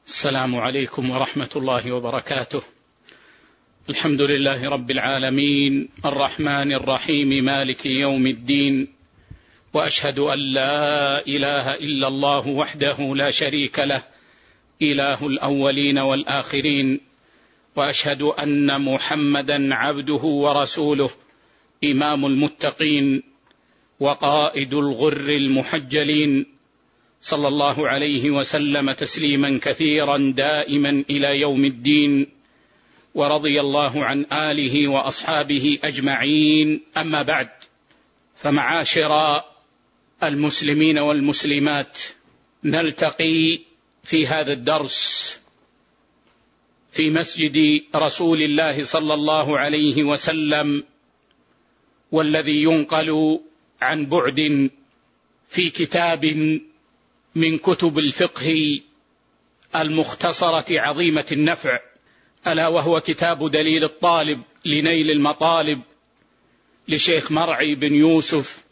السلام عليكم ورحمة الله وبركاته. الحمد لله رب العالمين الرحمن الرحيم مالك يوم الدين، وأشهد أن لا إله إلا الله وحده لا شريك له إله الأولين والآخرين، وأشهد أن محمدا عبده ورسوله إمام المتقين وقائد الغر المحجلين، صلى الله عليه وسلم تسليما كثيرا دائما إلى يوم الدين، ورضي الله عن آله وأصحابه أجمعين. أما بعد، فمعاشر المسلمين والمسلمات، نلتقي في هذا الدرس في مسجد رسول الله صلى الله عليه وسلم، والذي ينقل عن بعد في كتاب من كتب الفقه المختصرة عظيمة النفع، ألا وهو كتاب دليل الطالب لنيل المطالب لشيخ مرعي بن يوسف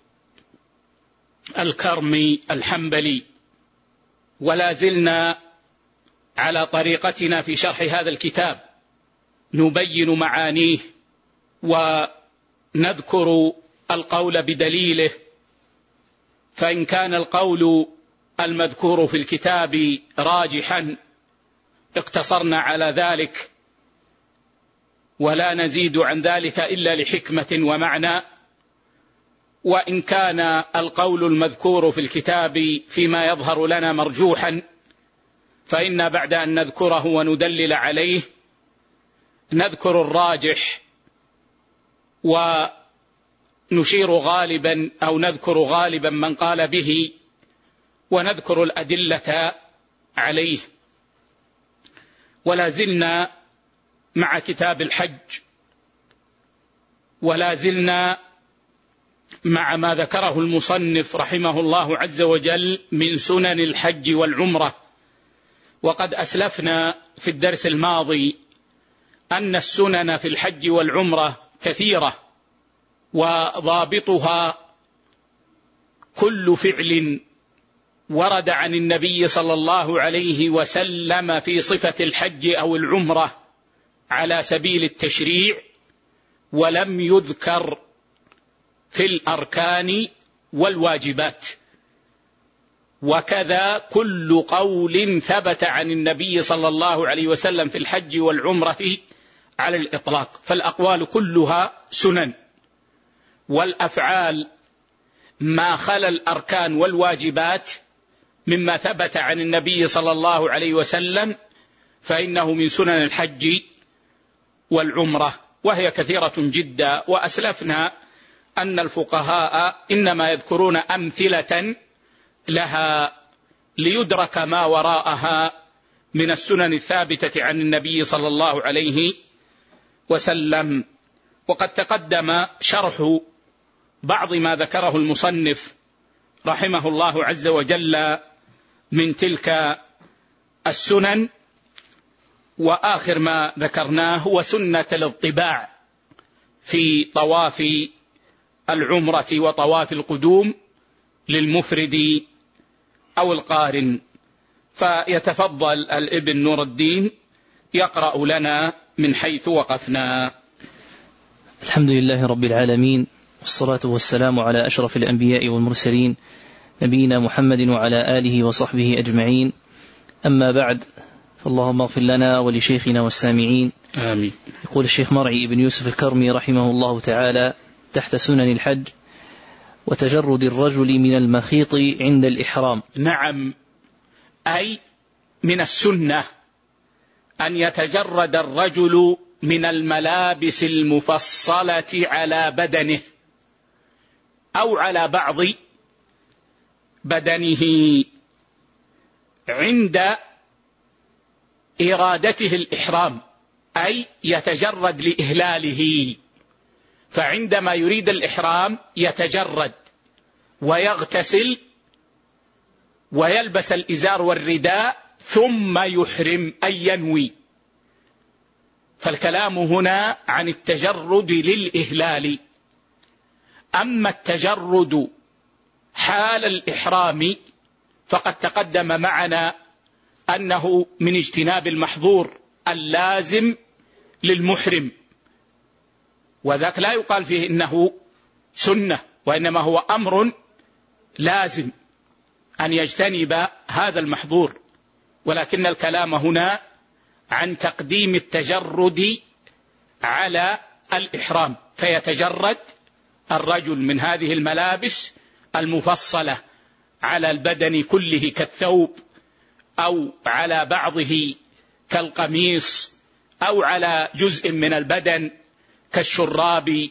الكرمي الحنبلي. ولا زلنا على طريقتنا في شرح هذا الكتاب، نبين معانيه ونذكر القول بدليله، فإن كان القول المذكور في الكتاب راجحا اقتصرنا على ذلك، ولا نزيد عن ذلك إلا لحكمة ومعنى. وإن كان القول المذكور في الكتاب فيما يظهر لنا مرجوحا، فإن بعد أن نذكره وندلل عليه نذكر الراجح ونشير غالبا أو نذكر غالبا من قال به، ونذكر الأدلة عليه. ولا زلنا مع كتاب الحج، ولا زلنا مع ما ذكره المصنف رحمه الله عز وجل من سنن الحج والعمرة. وقد أسلفنا في الدرس الماضي أن السنن في الحج والعمرة كثيرة، وضابطها كل فعل ورد عن النبي صلى الله عليه وسلم في صفة الحج أو العمرة على سبيل التشريع، ولم يذكر في الأركان والواجبات. وكذا كل قول ثبت عن النبي صلى الله عليه وسلم في الحج والعمرة على الإطلاق، فالأقوال كلها سنن، والأفعال ما خلا الأركان والواجبات مما ثبت عن النبي صلى الله عليه وسلم فإنه من سنن الحج والعمرة، وهي كثيرة جدا. وأسلفنا أن الفقهاء إنما يذكرون أمثلة لها ليدرك ما وراءها من السنن الثابتة عن النبي صلى الله عليه وسلم. وقد تقدم شرح بعض ما ذكره المصنف رحمه الله عز وجل من تلك السنن، وآخر ما ذكرناه هو سنة الاطباع في طواف العمرة وطواف القدوم للمفرد أو القارن. فيتفضل الابن نور الدين يقرأ لنا من حيث وقفنا. الحمد لله رب العالمين، والصلاة والسلام على أشرف الأنبياء والمرسلين، نبينا محمد وعلى آله وصحبه أجمعين. أما بعد، فاللهم اغفر لنا ولشيخنا والسامعين. آمين. يقول الشيخ مرعي بن يوسف الكرمي رحمه الله تعالى تحت سنن الحج: وتجرد الرجل من المخيط عند الإحرام. نعم، أي من السنة أن يتجرد الرجل من الملابس المفصلة على بدنه أو على بعض بدنه عند إرادته الإحرام، أي يتجرد لإهلاله. فعندما يريد الإحرام يتجرد ويغتسل ويلبس الإزار والرداء ثم يحرم أي ينوي. فالكلام هنا عن التجرد للإهلال. أما التجرد حال الإحرام فقد تقدم معنا أنه من اجتناب المحظور اللازم للمحرم، وذاك لا يقال فيه إنه سنة، وإنما هو أمر لازم أن يجتنب هذا المحظور. ولكن الكلام هنا عن تقديم التجرد على الإحرام، فيتجرد الرجل من هذه الملابس المفصلة على البدن كله كالثوب، أو على بعضه كالقميص، أو على جزء من البدن كالشراب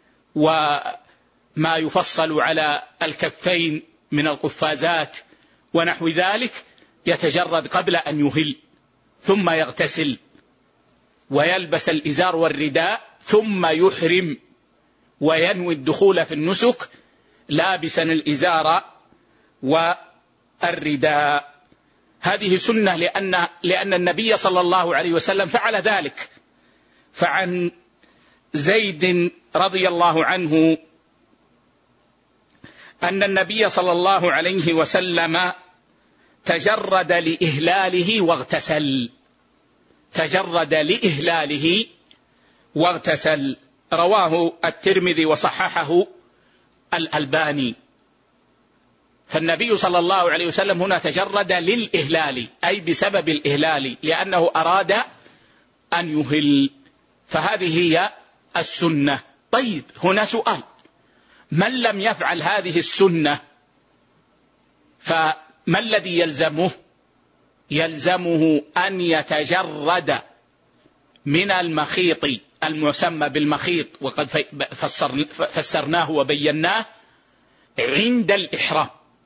وما يفصل على الكفين من القفازات ونحو ذلك، يتجرد قبل أن يهل، ثم يغتسل ويلبس الإزار والرداء، ثم يحرم وينوي الدخول في النسك لابسا الإزار والرداء. هذه سنة لأن النبي صلى الله عليه وسلم فعل ذلك. فعن زيد رضي الله عنه أن النبي صلى الله عليه وسلم تجرد لإهلاله واغتسل، تجرد لإهلاله واغتسل، رواه الترمذي وصححه الألباني. فالنبي صلى الله عليه وسلم هنا تجرد للإهلال، أي بسبب الإهلال، لأنه أراد أن يهل، فهذه هي السنة. طيب، هنا سؤال: من لم يفعل هذه السنة فما الذي يلزمه؟ يلزمه أن يتجرد من المخيط المسمى بالمخيط، وقد فسرناه وبيناه، عند الإحرام،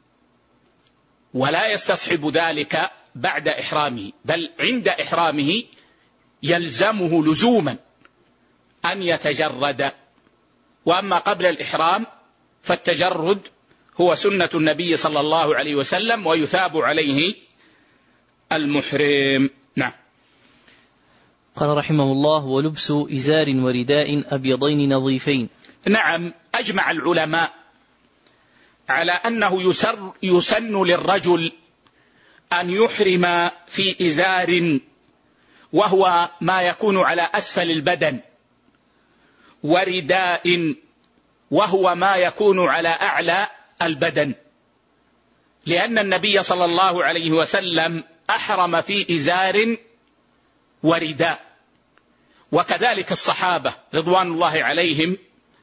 ولا يستصحب ذلك بعد إحرامه، بل عند إحرامه يلزمه لزوما أن يتجرد. وأما قبل الإحرام فالتجرد هو سنة النبي صلى الله عليه وسلم، ويثاب عليه المحرم. نعم. قال رحمه الله: ولبس إزار ورداء أبيضين نظيفين. نعم، أجمع العلماء على أنه يسن للرجل أن يحرم في إزار وهو ما يكون على أسفل البدن، ورداء وهو ما يكون على أعلى البدن، لأن النبي صلى الله عليه وسلم أحرم في إزار ورداء، وكذلك الصحابة رضوان الله عليهم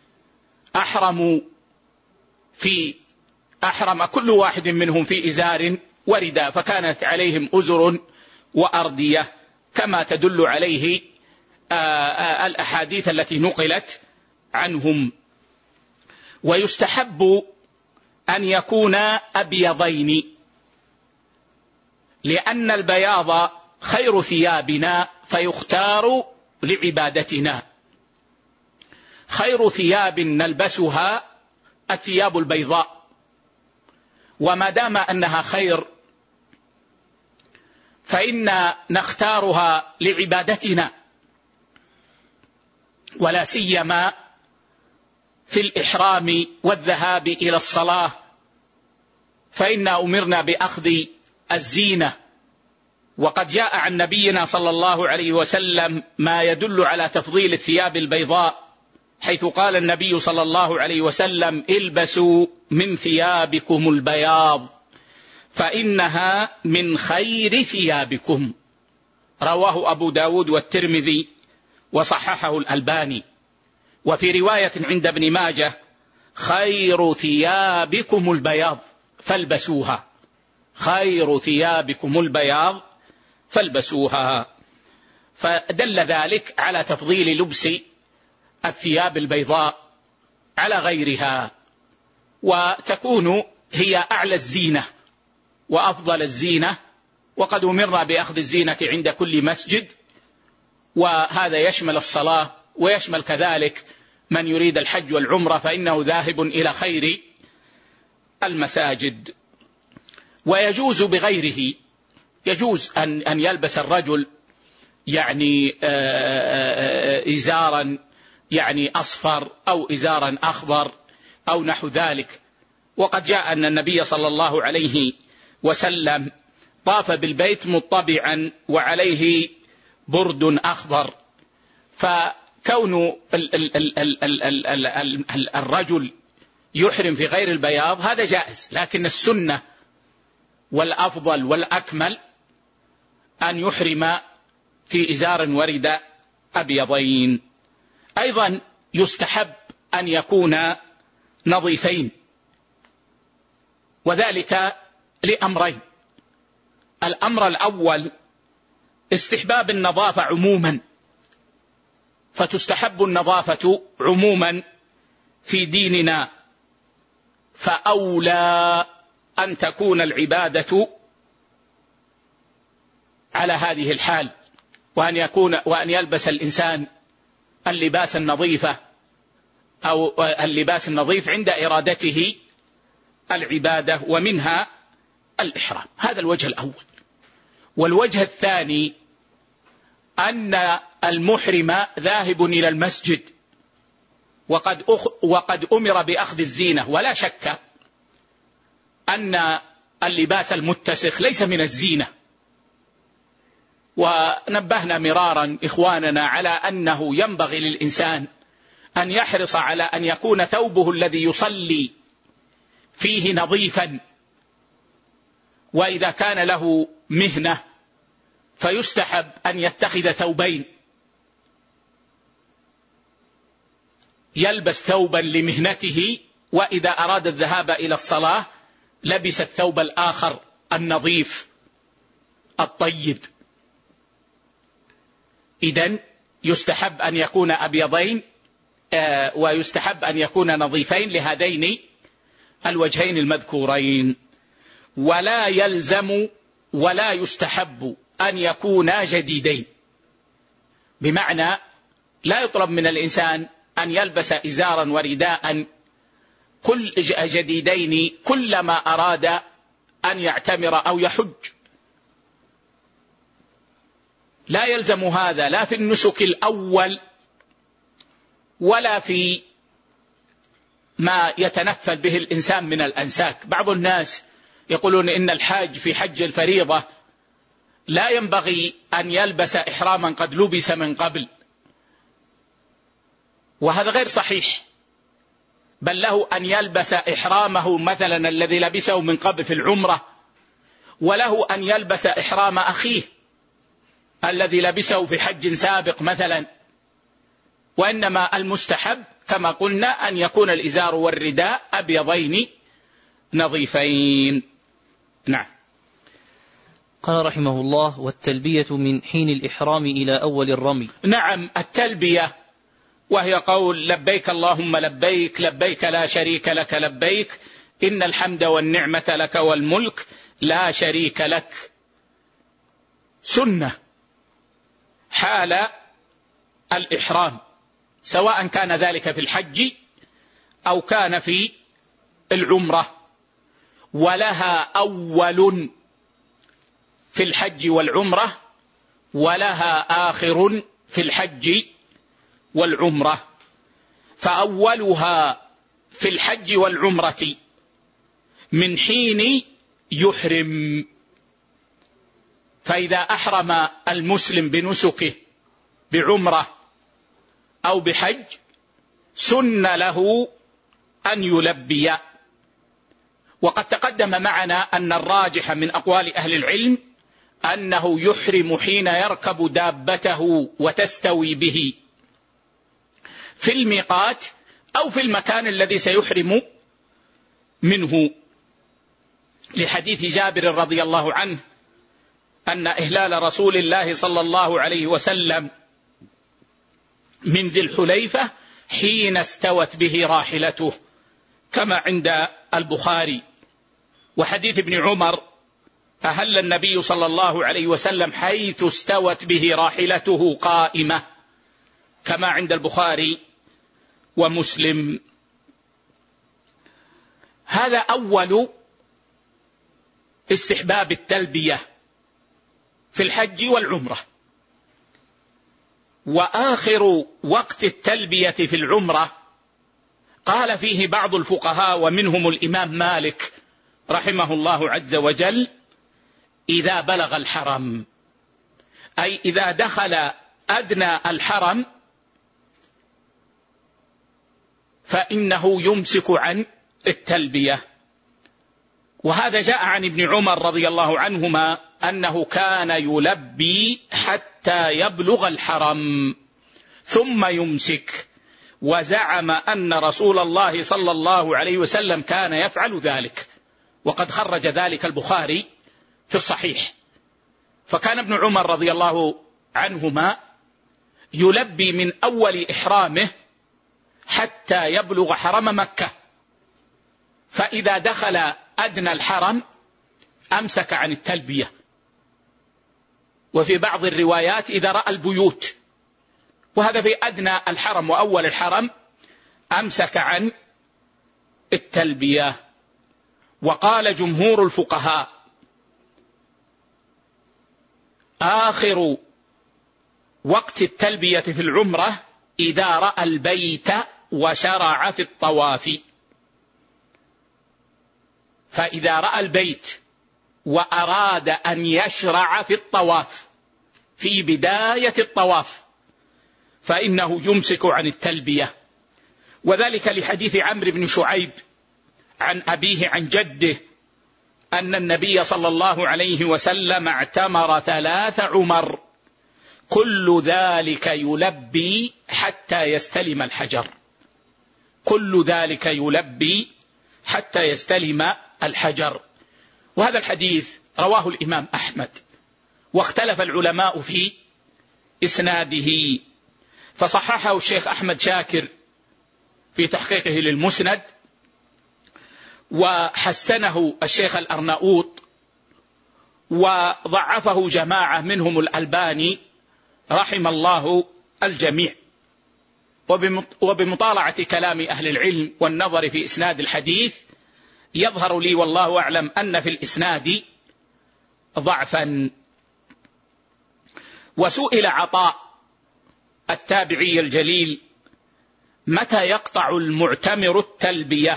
أحرم كل واحد منهم في إزار ورداء، فكانت عليهم أزر وأردية كما تدل عليه الأحاديث التي نقلت عنهم. ويستحب أن يكون أبيضين، لأن البياض خير ثيابنا فيختار لعبادتنا. خير ثياب نلبسها الثياب البيضاء، وما دام أنها خير فإن نختارها لعبادتنا، ولا سيما في الإحرام والذهاب إلى الصلاة، فإنا أمرنا بأخذ الزينة. وقد جاء عن نبينا صلى الله عليه وسلم ما يدل على تفضيل الثياب البيضاء، حيث قال النبي صلى الله عليه وسلم: البسوا من ثيابكم البياض فإنها من خير ثيابكم. رواه أبو داود والترمذي وصححه الألباني. وفي رواية عند ابن ماجه: خير ثيابكم البياض فالبسوها، خير ثيابكم البياض فالبسوها. فدل ذلك على تفضيل لبس الثياب البيضاء على غيرها، وتكون هي أعلى الزينة وأفضل الزينة، وقد أمرنا بأخذ الزينة عند كل مسجد، وهذا يشمل الصلاة، ويشمل كذلك من يريد الحج والعمرة فإنه ذاهب إلى خير المساجد. ويجوز بغيره، يجوز أن يلبس الرجل يعني إزارا يعني أصفر أو إزارا أخضر أو نحو ذلك. وقد جاء أن النبي صلى الله عليه وسلم طاف بالبيت مطبعا وعليه برد أخضر، فكون الرجل يحرم في غير البياض هذا جائز، لكن السنة والأفضل والأكمل أن يحرم في إزار ورداء أبيضين. أيضا يستحب أن يكون نظيفين، وذلك لأمرين. الأمر الأول استحباب النظافة عموما، فتستحب النظافة عموما في ديننا، فأولى أن تكون العبادة على هذه الحال، وأن يلبس الإنسان اللباس النظيفة أو اللباس النظيف عند إرادته العبادة، ومنها الإحرام. هذا الوجه الأول. والوجه الثاني أن المحرم ذاهب إلى المسجد وقد أمر بأخذ الزينة، ولا شك أن اللباس المتسخ ليس من الزينة، ونبهنا مرارا إخواننا على أنه ينبغي للإنسان أن يحرص على أن يكون ثوبه الذي يصلي فيه نظيفا، وإذا كان له مهنة فيستحب أن يتخذ ثوبين، يلبس ثوبا لمهنته، وإذا أراد الذهاب إلى الصلاة لبس الثوب الآخر النظيف الطيب. إذن يستحب أن يكون أبيضين ويستحب أن يكون نظيفين لهذين الوجهين المذكورين. ولا يلزم ولا يستحب أن يكونا جديدين، بمعنى لا يطلب من الإنسان أن يلبس إزارا ورداء كل جديدين كلما أراد أن يعتمر أو يحج، لا يلزم هذا لا في النسك الأول ولا في ما يتنفل به الإنسان من الأنساك. بعض الناس يقولون إن الحاج في حج الفريضة لا ينبغي أن يلبس إحراما قد لبس من قبل، وهذا غير صحيح، بل له أن يلبس إحرامه مثلا الذي لبسه من قبل في العمرة، وله أن يلبس إحرام أخيه الذي لبسه في حج سابق مثلا. وإنما المستحب كما قلنا أن يكون الإزار والرداء أبيضين نظيفين. نعم. قال رحمه الله: والتلبية من حين الإحرام إلى أول الرمي. نعم، التلبية وهي قول لبيك اللهم لبيك، لبيك لا شريك لك لبيك، إن الحمد والنعمة لك والملك لا شريك لك، سنة حال الإحرام، سواء كان ذلك في الحج أو كان في العمرة، ولها أول في الحج والعمرة، ولها آخر في الحج والعمرة. فأولها في الحج والعمرة من حين يحرم، فإذا أحرم المسلم بنسكه بعمرة أو بحج سن له أن يلبي. وقد تقدم معنا أن الراجح من أقوال أهل العلم أنه يحرم حين يركب دابته وتستوي به في الميقات أو في المكان الذي سيحرم منه، لحديث جابر رضي الله عنه أن إهلال رسول الله صلى الله عليه وسلم من ذي الحليفة حين استوت به راحلته كما عند البخاري. وحديث ابن عمر أهل النبي صلى الله عليه وسلم حيث استوت به راحلته قائمة كما عند البخاري ومسلم. هذا أول استحباب التلبية في الحج والعمرة. وآخر وقت التلبية في العمرة قال فيه بعض الفقهاء ومنهم الإمام مالك رحمه الله عز وجل: إذا بلغ الحرم، أي إذا دخل أدنى الحرم فإنه يمسك عن التلبية. وهذا جاء عن ابن عمر رضي الله عنهما أنه كان يلبي حتى يبلغ الحرم ثم يمسك، وزعم أن رسول الله صلى الله عليه وسلم كان يفعل ذلك، وقد خرج ذلك البخاري في الصحيح. فكان ابن عمر رضي الله عنهما يلبي من أول إحرامه حتى يبلغ حرم مكة، فإذا دخل أدنى الحرم أمسك عن التلبية. وفي بعض الروايات إذا رأى البيوت، وهذا في أدنى الحرم وأول الحرم أمسك عن التلبية. وقال جمهور الفقهاء آخر وقت التلبية في العمرة إذا رأى البيت وشرع في الطواف. فإذا رأى البيت وأراد أن يشرع في الطواف في بداية الطواف فإنه يمسك عن التلبية، وذلك لحديث عمرو بن شعيب عن أبيه عن جده أن النبي صلى الله عليه وسلم اعتمر 3 عمر كل ذلك يلبي حتى يستلم الحجر، كل ذلك يلبي حتى يستلم الحجر. وهذا الحديث رواه الإمام أحمد، واختلف العلماء في إسناده، فصححه الشيخ أحمد شاكر في تحقيقه للمسند، وحسنه الشيخ الأرناؤوط، وضعفه جماعة منهم الألباني رحم الله الجميع. وبمطالعة كلام أهل العلم والنظر في إسناد الحديث يظهر لي والله أعلم أن في الإسناد ضعفا. وسئل عطاء التابعي الجليل متى يقطع المعتمر التلبية،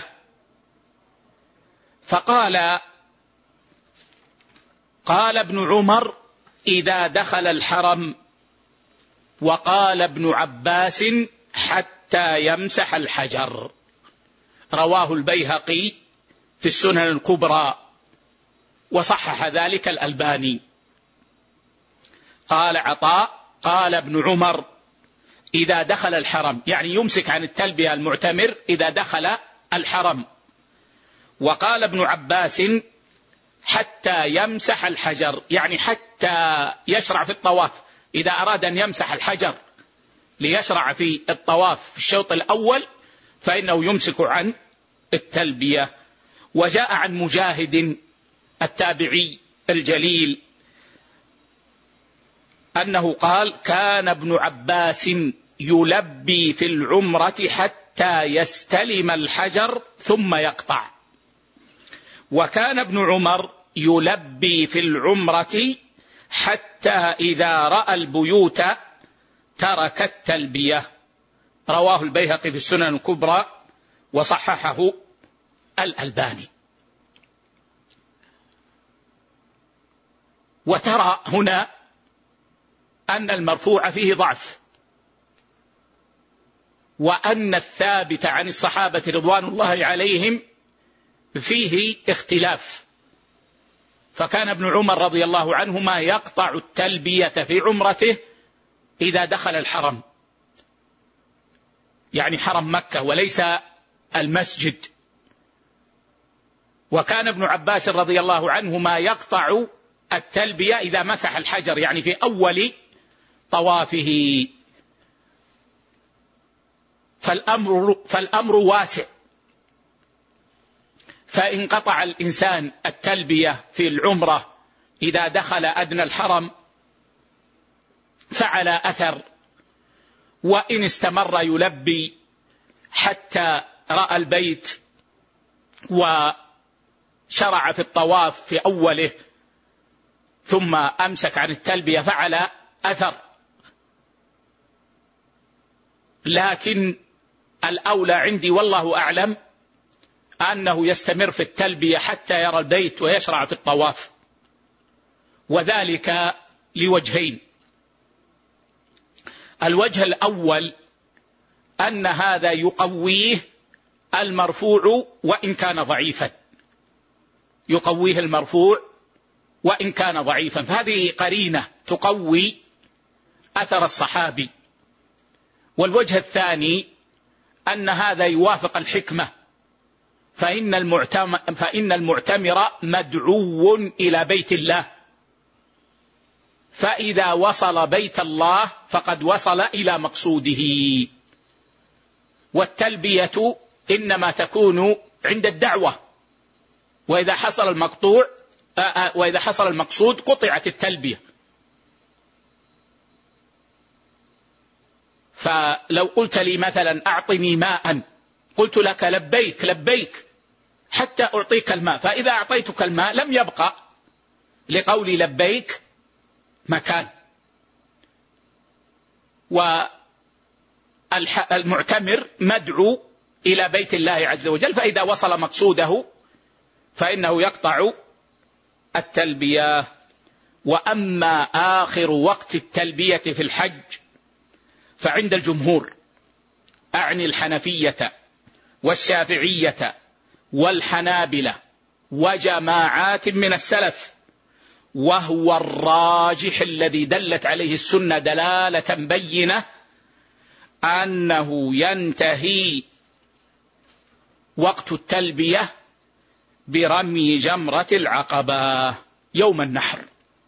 فقال ابن عمر إذا دخل الحرم، وقال ابن عباس حتى يمسح الحجر. رواه البيهقي في السنن الكبرى وصحح ذلك الألباني. قال عطاء قال ابن عمر إذا دخل الحرم، يعني يمسك عن التلبية المعتمر إذا دخل الحرم. وقال ابن عباس حتى يمسح الحجر، يعني حتى يشرع في الطواف، إذا أراد أن يمسح الحجر ليشرع في الطواف في الشوط الأول فإنه يمسك عن التلبية. وجاء عن مجاهد التابعي الجليل أنه قال كان ابن عباس يلبي في العمرة حتى يستلم الحجر ثم يقطع، وكان ابن عمر يلبي في العمرة حتى إذا رأى البيوت ترك التلبية. رواه البيهقي في السنن الكبرى وصححه الألباني. وترى هنا أن المرفوع فيه ضعف، وأن الثابت عن الصحابة رضوان الله عليهم فيه اختلاف. فكان ابن عمر رضي الله عنهما يقطع التلبية في عمرته إذا دخل الحرم، يعني حرم مكة وليس المسجد. وكان ابن عباس رضي الله عنهما يقطع التلبية إذا مسح الحجر، يعني في أول طوافه. فالأمر واسع، فإن قطع الإنسان التلبية في العمرة إذا دخل أدنى الحرم فعلى أثر، وإن استمر يلبي حتى رأى البيت وشرع في الطواف في أوله ثم أمسك عن التلبية فعلى أثر. لكن الأولى عندي والله أعلم أنه يستمر في التلبية حتى يرى البيت ويشرع في الطواف. وذلك لوجهين. الوجه الأول أن هذا يقويه المرفوع وإن كان ضعيفا، يقويه المرفوع وإن كان ضعيفا، فهذه قرينة تقوي أثر الصحابي. والوجه الثاني أن هذا يوافق الحكمة، فإن المعتمر مدعو إلى بيت الله، فإذا وصل بيت الله فقد وصل إلى مقصوده. والتلبية إنما تكون عند الدعوة، وإذا حصل المقصود قطعت التلبية. فلو قلت لي مثلا أعطني ماء، قلت لك لبيك لبيك حتى أعطيك الماء، فإذا أعطيتك الماء لم يبقى لقولي لبيك مكان. والمعتمر مدعو إلى بيت الله عز وجل، فإذا وصل مقصوده فإنه يقطع التلبية. وأما آخر وقت التلبية في الحج فعند الجمهور، أعني الحنفية والشافعية والحنابلة وجماعات من السلف، وهو الراجح الذي دلت عليه السنة دلالة بينة، أنه ينتهي وقت التلبية برمي جمرة العقبة يوم النحر.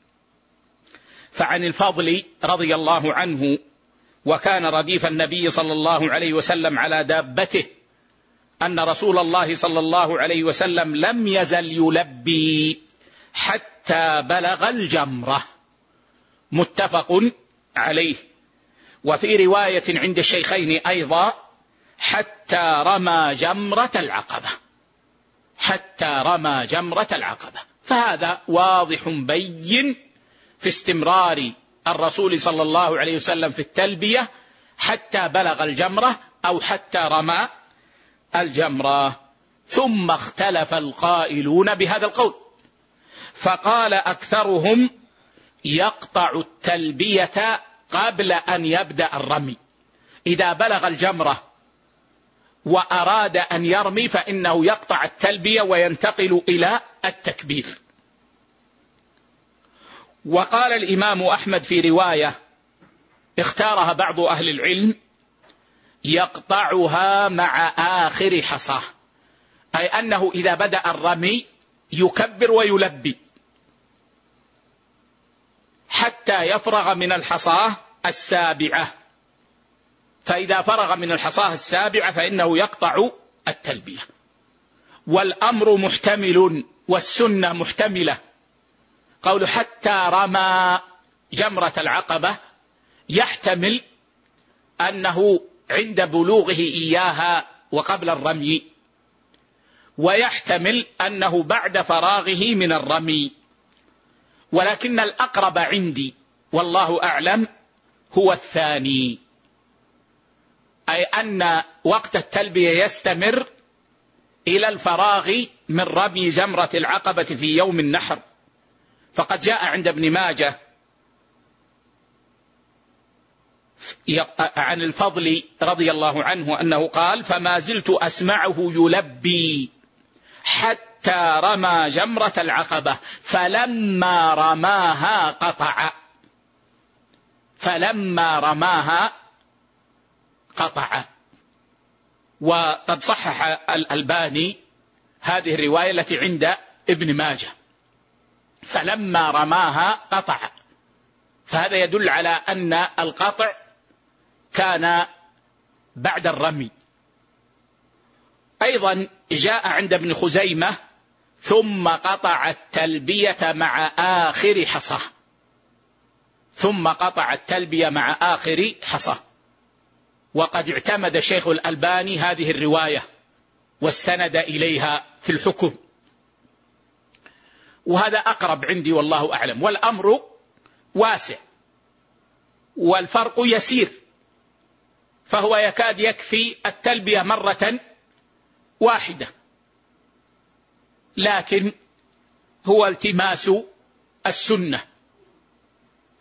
فعن الفضل رضي الله عنه، وكان رديف النبي صلى الله عليه وسلم على دابته، أن رسول الله صلى الله عليه وسلم لم يزل يلبي حتى بلغ الجمرة، متفق عليه. وفي رواية عند الشيخين أيضا حتى رمى جمرة العقبة، حتى رمى جمرة العقبة. فهذا واضح بين في استمرار الرسول صلى الله عليه وسلم في التلبية حتى بلغ الجمرة أو حتى رمى الجمرة. ثم اختلف القائلون بهذا القول، فقال أكثرهم يقطع التلبية قبل أن يبدأ الرمي، إذا بلغ الجمرة وأراد أن يرمي فإنه يقطع التلبية وينتقل إلى التكبير. وقال الإمام أحمد في رواية اختارها بعض أهل العلم، يقطعها مع آخر حصاه، أي أنه إذا بدأ الرمي يكبر ويلبي حتى يفرغ من الحصاة السابعة، فإذا فرغ من الحصاة السابعة فإنه يقطع التلبية. والأمر محتمل والسنة محتملة. قول حتى رمى جمرة العقبة يحتمل أنه عند بلوغه إياها وقبل الرمي، ويحتمل أنه بعد فراغه من الرمي، ولكن الأقرب عندي والله أعلم هو الثاني، أي أن وقت التلبية يستمر إلى الفراغ من رمي جمرة العقبة في يوم النحر. فقد جاء عند ابن ماجه عن الفضل رضي الله عنه أنه قال: فما زلت أسمعه يلبي حتى رمى جمرة العقبة فلما رماها قطع، فلما رماها قطع. وقد صحح الألباني هذه الرواية التي عند ابن ماجه، فلما رماها قطع، فهذا يدل على أن القطع كان بعد الرمي. أيضا جاء عند ابن خزيمة: ثم قطع التلبية مع آخر حصاه، ثم قطع التلبية مع آخر حصاه. وقد اعتمد الشيخ الألباني هذه الرواية واستند إليها في الحكم، وهذا أقرب عندي والله أعلم. والأمر واسع والفرق يسير، فهو يكاد يكفي التلبية مرة واحدة، لكن هو التماس السنة.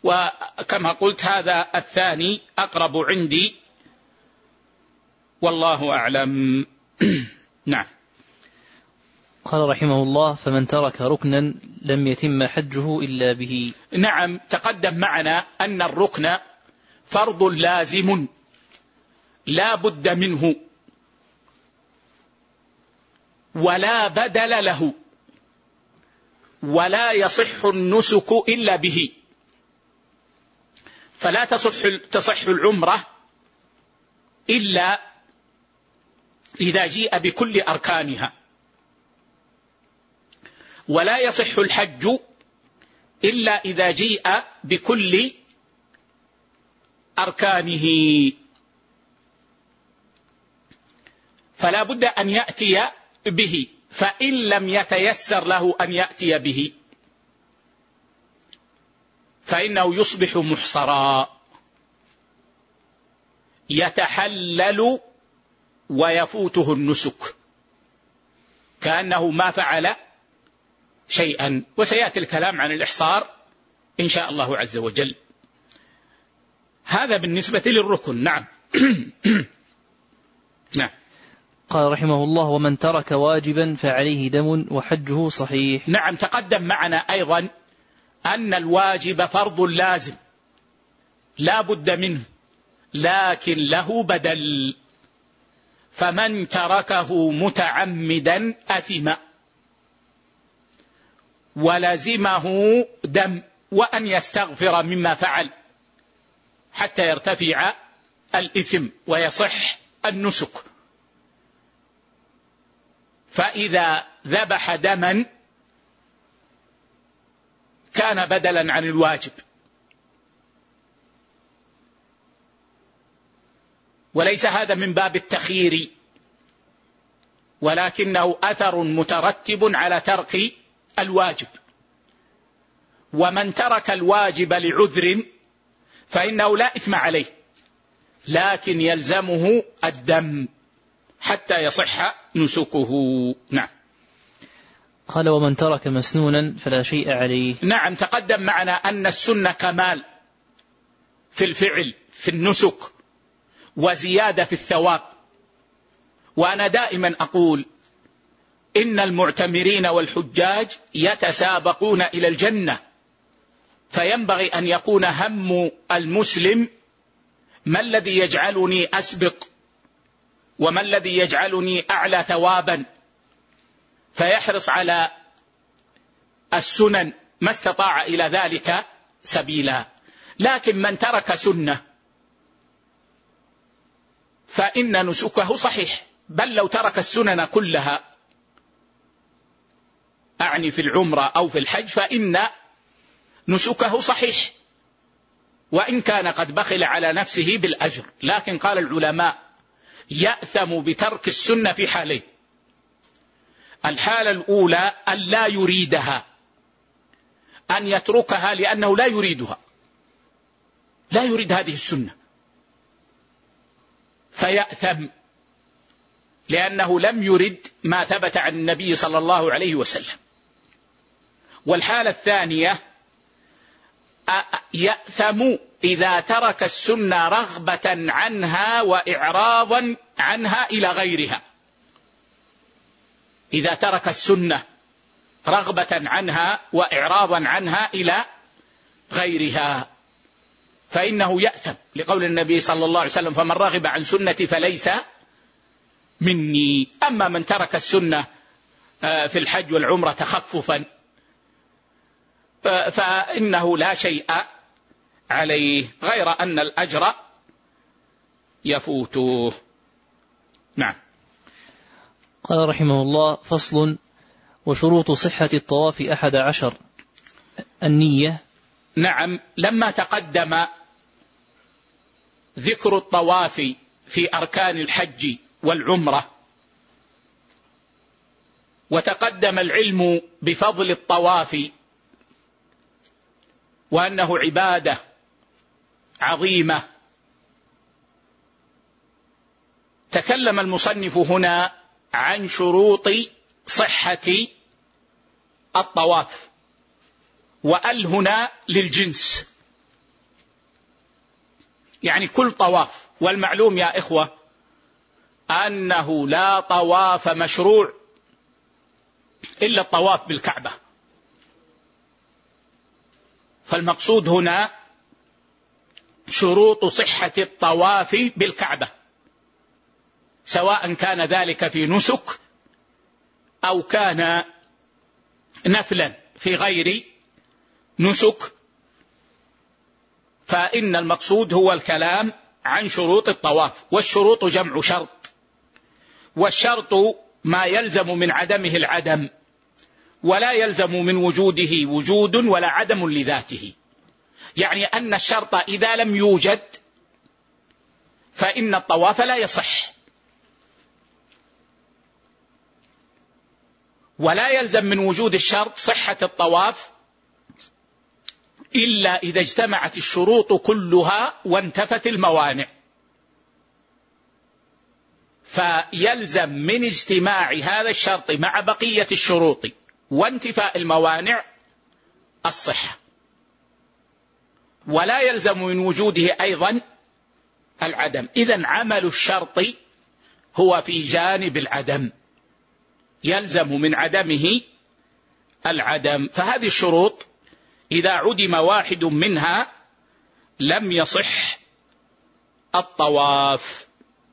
وكما قلت هذا الثاني أقرب عندي والله أعلم. نعم. قال رحمه الله: فمن ترك ركنا لم يتم حجه إلا به. نعم، تقدم معنا أن الركن فرض لازم لا بد منه ولا بدل له، ولا يصح النسك إلا به. فلا تصح العمرة إلا إذا جيء بكل أركانها، ولا يصح الحج إلا إذا جيء بكل أركانه. فلا بد أن يأتي به، فإن لم يتيسر له أن يأتي به فإنه يصبح محصرا يتحلل ويفوته النسك كأنه ما فعل شيئا. وسيأتي الكلام عن الإحصار إن شاء الله عز وجل. هذا بالنسبة للركن. نعم. نعم. قال رحمه الله: ومن ترك واجبا فعليه دم وحجه صحيح. نعم، تقدم معنا أيضا أن الواجب فرض لازم لا بد منه، لكن له بدل، فمن تركه متعمدا أثم ولزمه دم، وأن يستغفر مما فعل حتى يرتفع الإثم ويصح النسك. فإذا ذبح دما كان بدلا عن الواجب، وليس هذا من باب التخيير، ولكنه أثر مترتب على ترك الواجب. ومن ترك الواجب لعذر فإنه لا إثم عليه، لكن يلزمه الدم حتى يصح نسكه. نعم. قال: ومن ترك مسنونا فلا شيء عليه. نعم، تقدم معنا أن السنة كمال في الفعل في النسك وزيادة في الثواب. وأنا دائما أقول إن المعتمرين والحجاج يتسابقون إلى الجنة، فينبغي أن يكون هم المسلم ما الذي يجعلني أسبق وما الذي يجعلني أعلى ثوابا، فيحرص على السنن ما استطاع إلى ذلك سبيلا. لكن من ترك سنة فإن نسكه صحيح، بل لو ترك السنن كلها أعني في العمرة أو في الحج فإن نسكه صحيح، وإن كان قد بخل على نفسه بالأجر. لكن قال العلماء: يأثم بترك السنة في حالين: الحالة الأولى أن لا يريدها، أن يتركها لأنه لا يريدها، لا يريد هذه السنة فيأثم لأنه لم يرد ما ثبت عن النبي صلى الله عليه وسلم. والحالة الثانية يأثم إذا ترك السنة رغبة عنها وإعراضا عنها إلى غيرها. إذا ترك السنة رغبة عنها وإعراضا عنها إلى غيرها فإنه يأثم، لقول النبي صلى الله عليه وسلم: فمن رغب عن سنتي فليس مني. أما من ترك السنة في الحج والعمرة تخففا فإنه لا شيء عليه، غير أن الأجر يفوته. نعم. قال رحمه الله: فصل: وشروط صحة الطواف 11. النية. نعم، لما تقدم ذكر الطواف في أركان الحج والعمرة، وتقدم العلم بفضل الطواف وأنه عبادة عظيمة، تكلم المصنف هنا عن شروط صحة الطواف، وأل هنا للجنس يعني كل طواف. والمعلوم يا إخوة أنه لا طواف مشروع إلا الطواف بالكعبة. فالمقصود هنا شروط صحة الطواف بالكعبة، سواء كان ذلك في نسك أو كان نفلا في غير نسك. فإن المقصود هو الكلام عن شروط الطواف. والشروط جمع شرط، والشرط ما يلزم من عدمه العدم، ولا يلزم من وجوده وجود ولا عدم لذاته. يعني أن الشرط إذا لم يوجد فإن الطواف لا يصح، ولا يلزم من وجود الشرط صحة الطواف إلا إذا اجتمعت الشروط كلها وانتفت الموانع. فيلزم من اجتماع هذا الشرط مع بقية الشروط وانتفاء الموانع الصحة، ولا يلزم من وجوده أيضا العدم. إذن عمل الشرط هو في جانب العدم، يلزم من عدمه العدم. فهذه الشروط إذا عدم واحد منها لم يصح الطواف.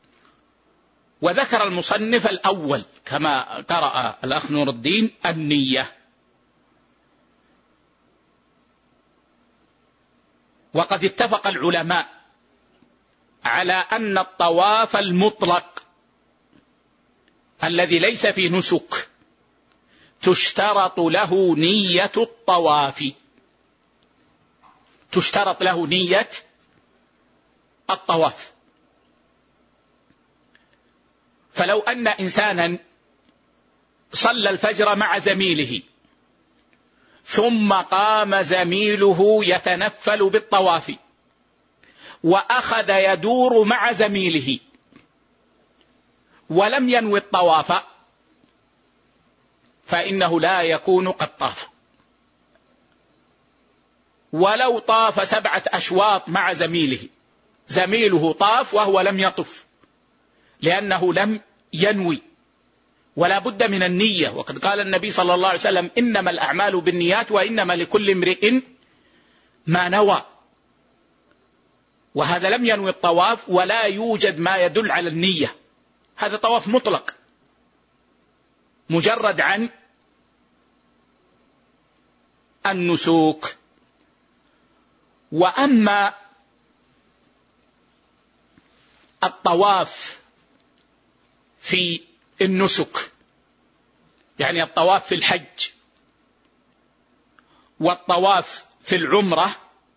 وذكر المصنف الأول كما قرأ الأخ نور الدين النية. وقد اتفق العلماء على أن الطواف المطلق الذي ليس في نسك تشترط له نية الطواف، تشترط له نية الطواف. فلو أن إنسانا صلى الفجر مع زميله ثم قام زميله يتنفل بالطواف وأخذ يدور مع زميله ولم ينوي الطواف فإنه لا يكون قد طاف. ولو طاف 7 أشواط مع زميله، زميله طاف وهو لم يطف لأنه لم ينوي، ولا بد من النية. وقد قال النبي صلى الله عليه وسلم إنما الأعمال بالنيات وإنما لكل امرئ ما نوى. وهذا لم ينوي الطواف ولا يوجد ما يدل على النية، هذا طواف مطلق مجرد عن النسوك. وأما الطواف في النسك، يعني الطواف في الحج والطواف في العمرة،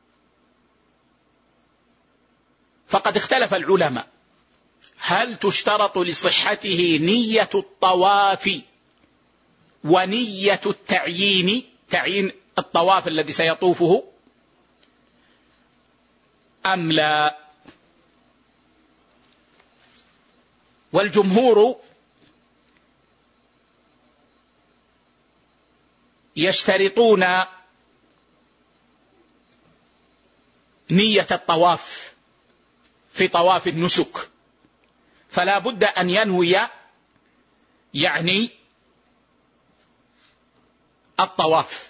فقد اختلف العلماء هل تشترط لصحته نية الطواف ونية التعيين، تعيين الطواف الذي سيطوفه، أم لا؟ والجمهور يشترطون نية الطواف في طواف النسك، فلا بد أن ينوي يعني الطواف.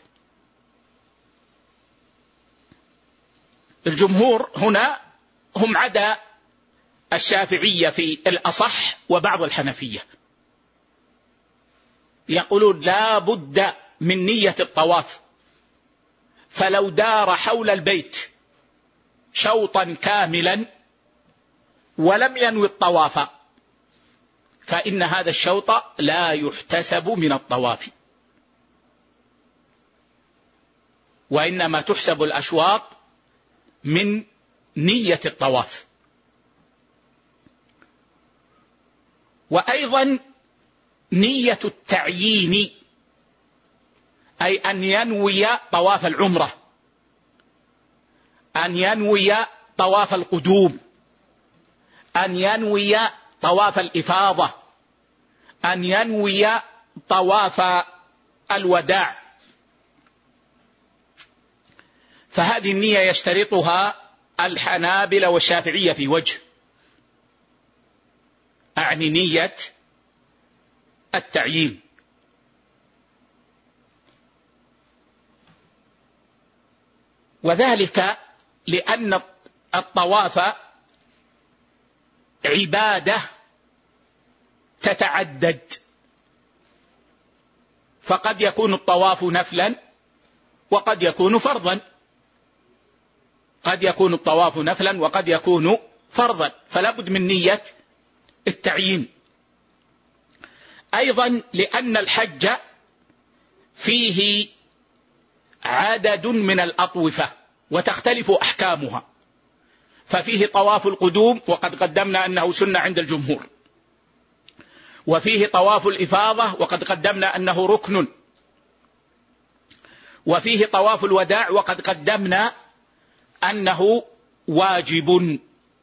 الجمهور هنا هم عدا الشافعية في الأصح وبعض الحنفية، يقولون لا بد من نية الطواف. فلو دار حول البيت شوطا كاملا ولم ينوي الطواف فإن هذا الشوط لا يحتسب من الطواف، وإنما تحسب الأشواط من نية الطواف. وأيضا نية التعيين، أي أن ينوي طواف العمرة، أن ينوي طواف القدوم، أن ينوي طواف الإفاضة، أن ينوي طواف الوداع. فهذه النية يشترطها الحنابلة والشافعية في وجه، أعني نية التعيين. وذلك لأن الطواف عبادة تتعدد، فقد يكون الطواف نفلا وقد يكون فرضا، قد يكون الطواف نفلا وقد يكون فرضا، فلا بد من نية التعيين. أيضا لأن الحج فيه عدد من الأطوفة وتختلف أحكامها، ففيه طواف القدوم وقد قدمنا أنه سنة عند الجمهور، وفيه طواف الإفاضة وقد قدمنا أنه ركن، وفيه طواف الوداع وقد قدمنا أنه واجب.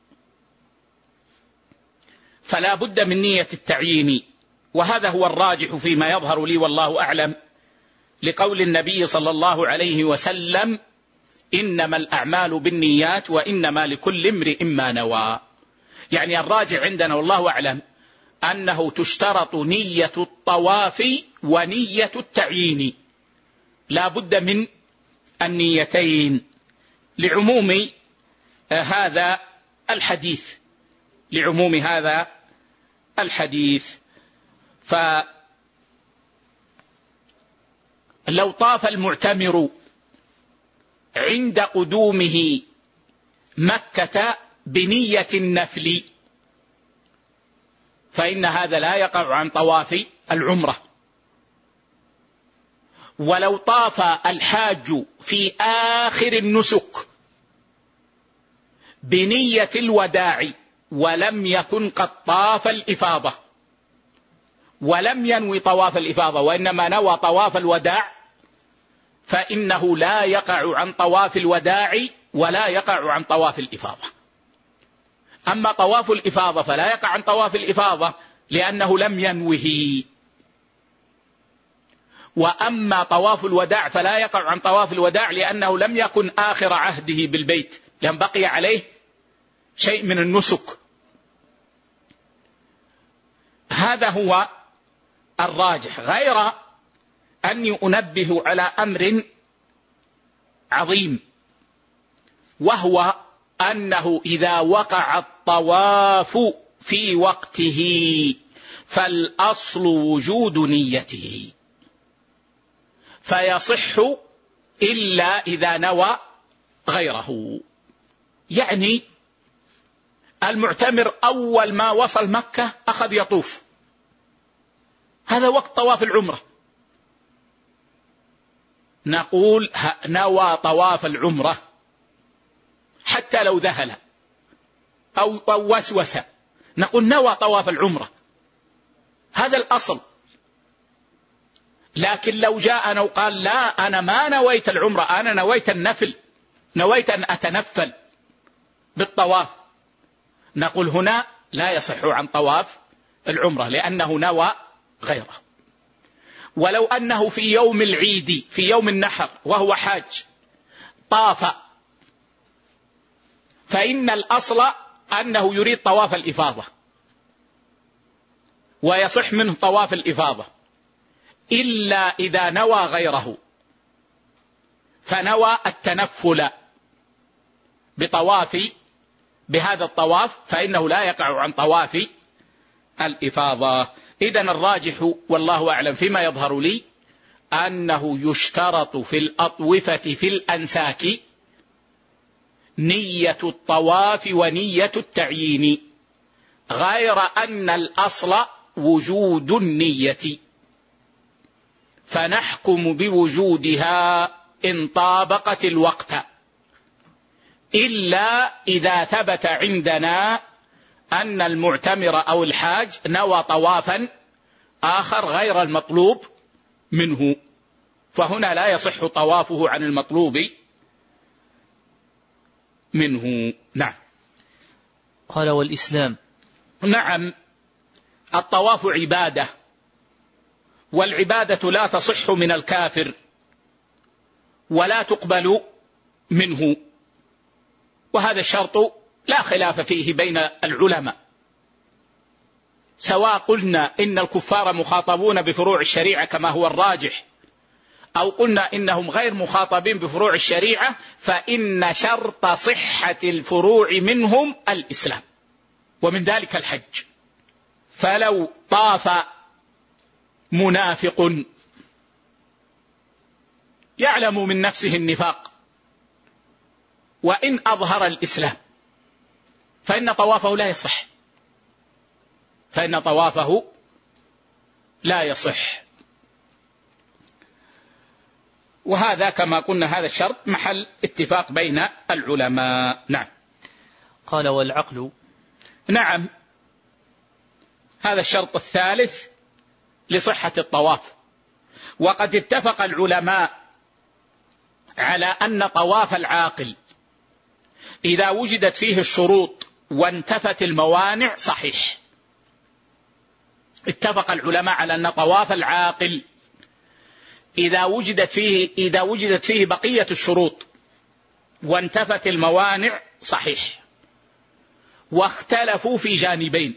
فلا بد من نية التعيين، وهذا هو الراجح فيما يظهر لي والله أعلم، لقول النبي صلى الله عليه وسلم: إنما الأعمال بالنيات وإنما لكل امرئ ما نوى. يعني الراجع عندنا والله أعلم أنه تشترط نية الطواف ونية التعيين، لا بد من النيتين لعموم هذا الحديث، لعموم هذا الحديث. فلو طاف المعتمر عند قدومه مكة بنية النفل فإن هذا لا يقع عن طواف العمرة. ولو طاف الحاج في آخر النسك بنية الوداع ولم يكن قد طاف الإفاضة ولم ينوي طواف الإفاضة وإنما نوى طواف الوداع، فإنه لا يقع عن طواف الوداع ولا يقع عن طواف الإفاضة. أما طواف الإفاضة فلا يقع عن طواف الإفاضة لأنه لم ينوه، وأما طواف الوداع فلا يقع عن طواف الوداع لأنه لم يكن آخر عهده بالبيت، لأن بقي عليه شيء من النسك. هذا هو الراجح، غير أني أنبه على أمر عظيم، وهو أنه إذا وقع الطواف في وقته فالأصل وجود نيته، فيصح إلا إذا نوى غيره. يعني المعتمر أول ما وصل مكة أخذ يطوف، هذا وقت طواف العمرة، نقول نوى طواف العمرة حتى لو ذهل أو وسوس، نقول نوى طواف العمرة، هذا الأصل. لكن لو جاءنا وقال لا أنا ما نويت العمرة، أنا نويت النفل، نويت أن أتنفل بالطواف، نقول هنا لا يصح عن طواف العمرة لأنه نوى غيره. ولو أنه في يوم العيد في يوم النحر وهو حاج طاف، فإن الأصل أنه يريد طواف الإفاضة ويصح منه طواف الإفاضة، إلا إذا نوى غيره، فنوى التنفل بهذا الطواف فإنه لا يقع عن طواف الإفاضة. إذن الراجح والله أعلم فيما يظهر لي أنه يشترط في الأطوفة في الأنساك نية الطواف ونية التعيين، غير أن الأصل وجود النية، فنحكم بوجودها إن طابقت الوقت، إلا إذا ثبت عندنا أن المعتمر أو الحاج نوى طوافا آخر غير المطلوب منه، فهنا لا يصح طوافه عن المطلوب منه. نعم. قال والإسلام. نعم، الطواف عبادة، والعبادة لا تصح من الكافر ولا تقبل منه، وهذا الشرط لا خلاف فيه بين العلماء، سواء قلنا إن الكفار مخاطبون بفروع الشريعة كما هو الراجح، أو قلنا إنهم غير مخاطبين بفروع الشريعة، فإن شرط صحة الفروع منهم الإسلام، ومن ذلك الحج. فلو طاف منافق يعلم من نفسه النفاق وإن أظهر الإسلام فإن طوافه لا يصح، فإن طوافه لا يصح. وهذا كما قلنا هذا الشرط محل اتفاق بين العلماء. نعم. قال والعقل. نعم، هذا الشرط الثالث لصحة الطواف. وقد اتفق العلماء على أن طواف العاقل إذا وجدت فيه الشروط وانتفت الموانع صحيح. اتفق العلماء على أن طواف العاقل إذا وجدت فيه بقية الشروط وانتفت الموانع صحيح. واختلفوا في جانبين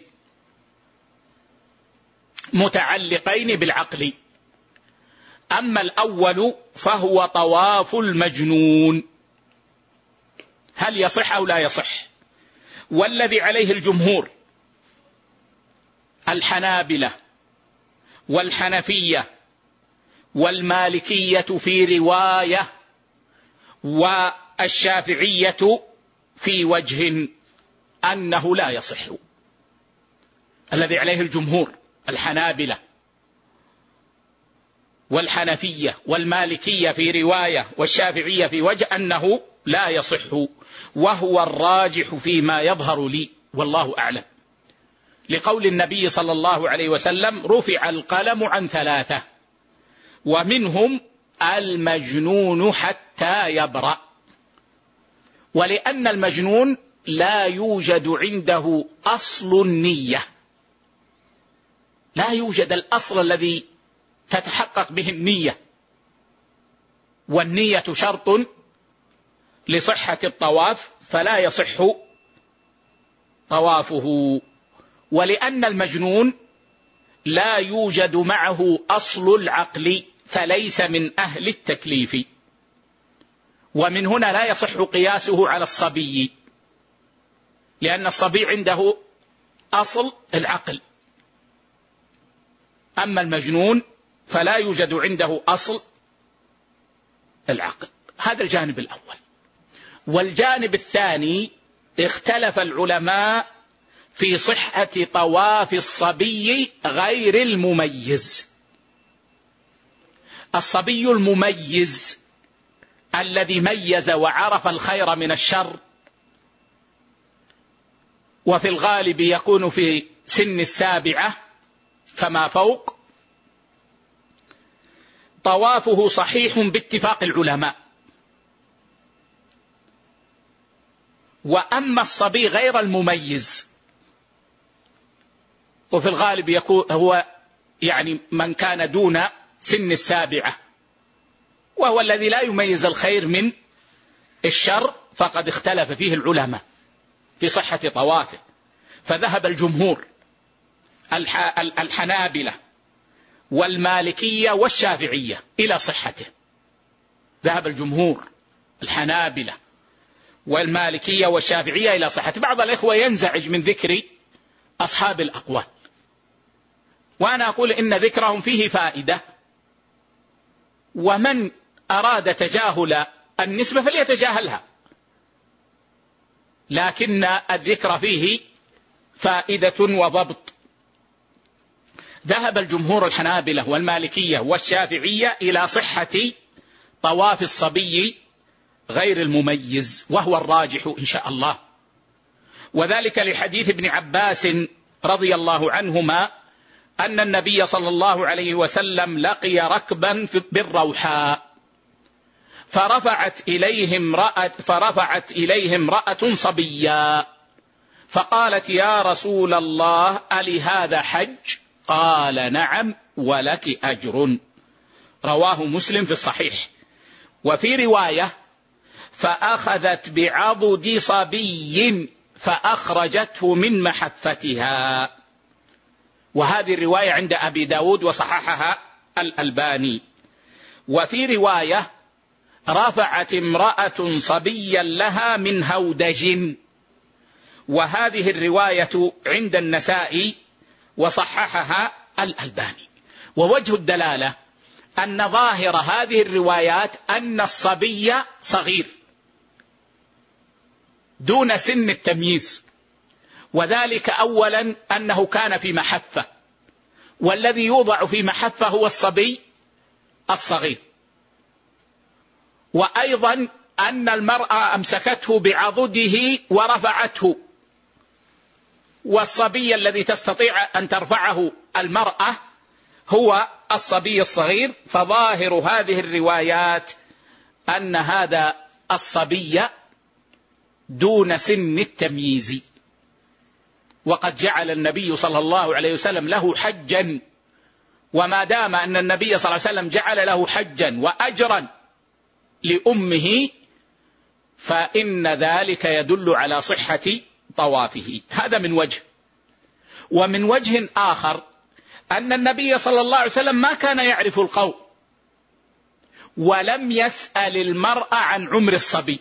متعلقين بالعقل. أما الأول فهو طواف المجنون، هل يصح أو لا يصح؟ والذي عليه الجمهور الحنابلة والحنفية والمالكية في رواية والشافعية في وجه أنه لا يصح. الذي عليه الجمهور الحنابلة والحنفية والمالكية في رواية والشافعية في وجه أنه لا يصح، وهو الراجح فيما يظهر لي والله أعلم، لقول النبي صلى الله عليه وسلم رفع القلم عن 3 ومنهم المجنون حتى يبرأ. ولأن المجنون لا يوجد عنده أصل النية، لا يوجد الأصل الذي تتحقق به النية، والنية شرط لصحة الطواف فلا يصح طوافه. ولأن المجنون لا يوجد معه أصل العقل فليس من أهل التكليف، ومن هنا لا يصح قياسه على الصبي، لأن الصبي عنده أصل العقل، أما المجنون فلا يوجد عنده أصل العقل. هذا الجانب الأول. والجانب الثاني اختلف العلماء في صحة طواف الصبي غير المميز. الصبي المميز الذي ميز وعرف الخير من الشر، وفي الغالب يكون في سن 7 فما فوق، طوافه صحيح باتفاق العلماء. وأما الصبي غير المميز، وفي الغالب يكون هو يعني من كان دون سن 7 وهو الذي لا يميز الخير من الشر، فقد اختلف فيه العلماء في صحة طوافه. فذهب الجمهور الحنابلة والمالكية والشافعية إلى صحته. ذهب الجمهور الحنابلة والمالكية والشافعية إلى صحته. بعض الإخوة ينزعج من ذكر أصحاب الأقوال، وأنا أقول إن ذكرهم فيه فائدة، ومن أراد تجاهل النسبة فليتجاهلها، لكن الذكر فيه فائدة وضبط. ذهب الجمهور الحنابلة والمالكية والشافعية إلى صحة طواف الصبي غير المميز، وهو الراجح إن شاء الله، وذلك لحديث ابن عباس رضي الله عنهما أن النبي صلى الله عليه وسلم لقي ركبا بالروحاء فرفعت إليه امرأة صبيا فقالت يا رسول الله ألهذا حج؟ قال نعم ولك أجر. رواه مسلم في الصحيح. وفي رواية فأخذت بعضد صبي فأخرجته من محفتها. وهذه الرواية عند أبي داود وصححها الألباني. وفي رواية رفعت امرأة صبيا لها من هودج، وهذه الرواية عند النسائي وصححها الألباني. ووجه الدلالة أن ظاهر هذه الروايات أن الصبي صغير دون سن التمييز، وذلك أولا أنه كان في محفة، والذي يوضع في محفة هو الصبي الصغير، وأيضا أن المرأة أمسكته بعضده ورفعته، والصبي الذي تستطيع أن ترفعه المرأة هو الصبي الصغير. فظاهر هذه الروايات أن هذا الصبي دون سن التمييز. وقد جعل النبي صلى الله عليه وسلم له حجا، وما دام أن النبي صلى الله عليه وسلم جعل له حجا وأجرا لأمه فإن ذلك يدل على صحة طوافه. هذا من وجه. ومن وجه آخر أن النبي صلى الله عليه وسلم ما كان يعرف القول، ولم يسأل المرأة عن عمر الصبي،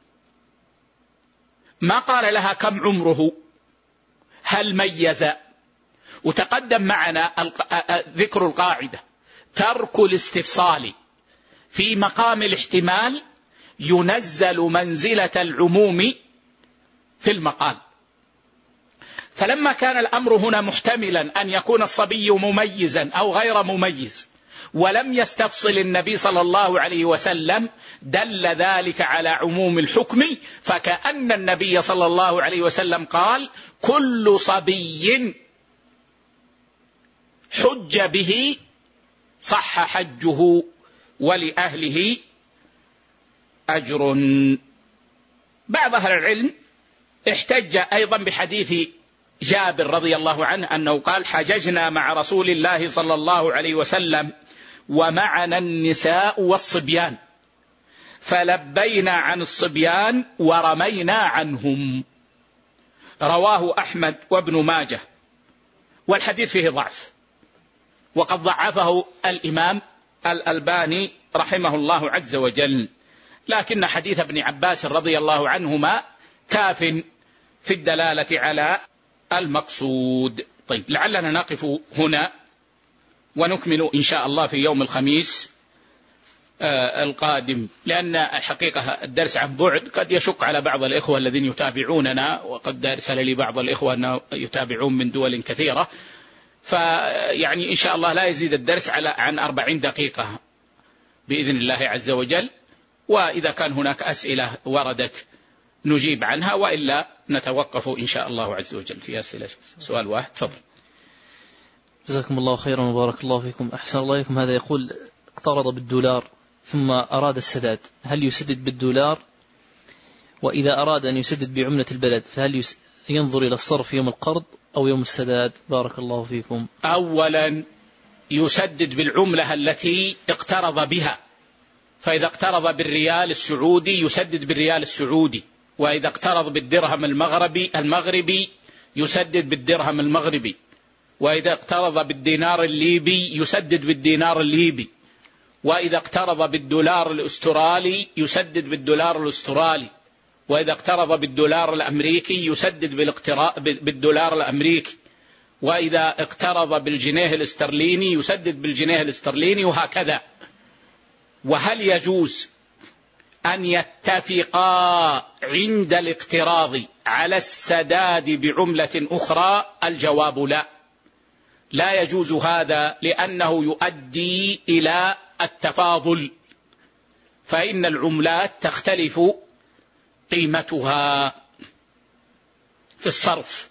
ما قال لها كم عمره، هل ميز. وتقدم معنا ذكر القاعدة: ترك الاستفصال في مقام الاحتمال ينزل منزلة العموم في المقال. فلما كان الأمر هنا محتملا أن يكون الصبي مميزا أو غير مميز ولم يستفصل النبي صلى الله عليه وسلم، دل ذلك على عموم الحكم، فكأن النبي صلى الله عليه وسلم قال: كل صبي حج به صح حجه ولأهله أجر. بعض أهل العلم احتج أيضا بحديث جابر رضي الله عنه أنه قال: حججنا مع رسول الله صلى الله عليه وسلم ومعنا النساء والصبيان فلبينا عن الصبيان ورمينا عنهم. رواه أحمد وابن ماجه، والحديث فيه ضعف، وقد ضعفه الإمام الألباني رحمه الله عز وجل، لكن حديث ابن عباس رضي الله عنهما كاف في الدلالة على المقصود. طيب، لعلنا نقف هنا ونكمل إن شاء الله في يوم الخميس القادم، لأن الحقيقة الدرس عن بعد قد يشق على بعض الإخوة الذين يتابعوننا، وقد أرسل لي بعض الإخوة أنه يتابعون من دول كثيرة، فيعني إن شاء الله لا يزيد الدرس عن 40 دقيقة بإذن الله عز وجل. وإذا كان هناك أسئلة وردت نجيب عنها، وإلا نتوقف إن شاء الله عز وجل في أسئلة. سؤال واحد، تفضل. جزاكم الله خيرا وبارك الله فيكم. أحسن الله إليكم. هذا يقول: اقترض بالدولار ثم أراد السداد، هل يسدد بالدولار؟ وإذا أراد أن يسدد بعملة البلد فهل ينظر إلى الصرف يوم القرض أو يوم السداد؟ بارك الله فيكم. أولا يسدد بالعملة التي اقترض بها، فإذا اقترض بالريال السعودي يسدد بالريال السعودي، وإذا اقترض بالدرهم المغربي يسدد بالدرهم المغربي، وإذا اقترض بالدينار الليبي يسدد بالدينار الليبي، وإذا اقترض بالدولار الأسترالي يسدد بالدولار الأسترالي، وإذا اقترض بالدولار الأمريكي يسدد بالدولار الأمريكي، وإذا اقترض بالجنيه الاسترليني يسدد بالجنيه الاسترليني، وهكذا. وهل يجوز أن يتفقا عند الاقتراض على السداد بعملة أخرى؟ الجواب لا، لا يجوز هذا، لأنه يؤدي إلى التفاضل، فإن العملات تختلف قيمتها في الصرف.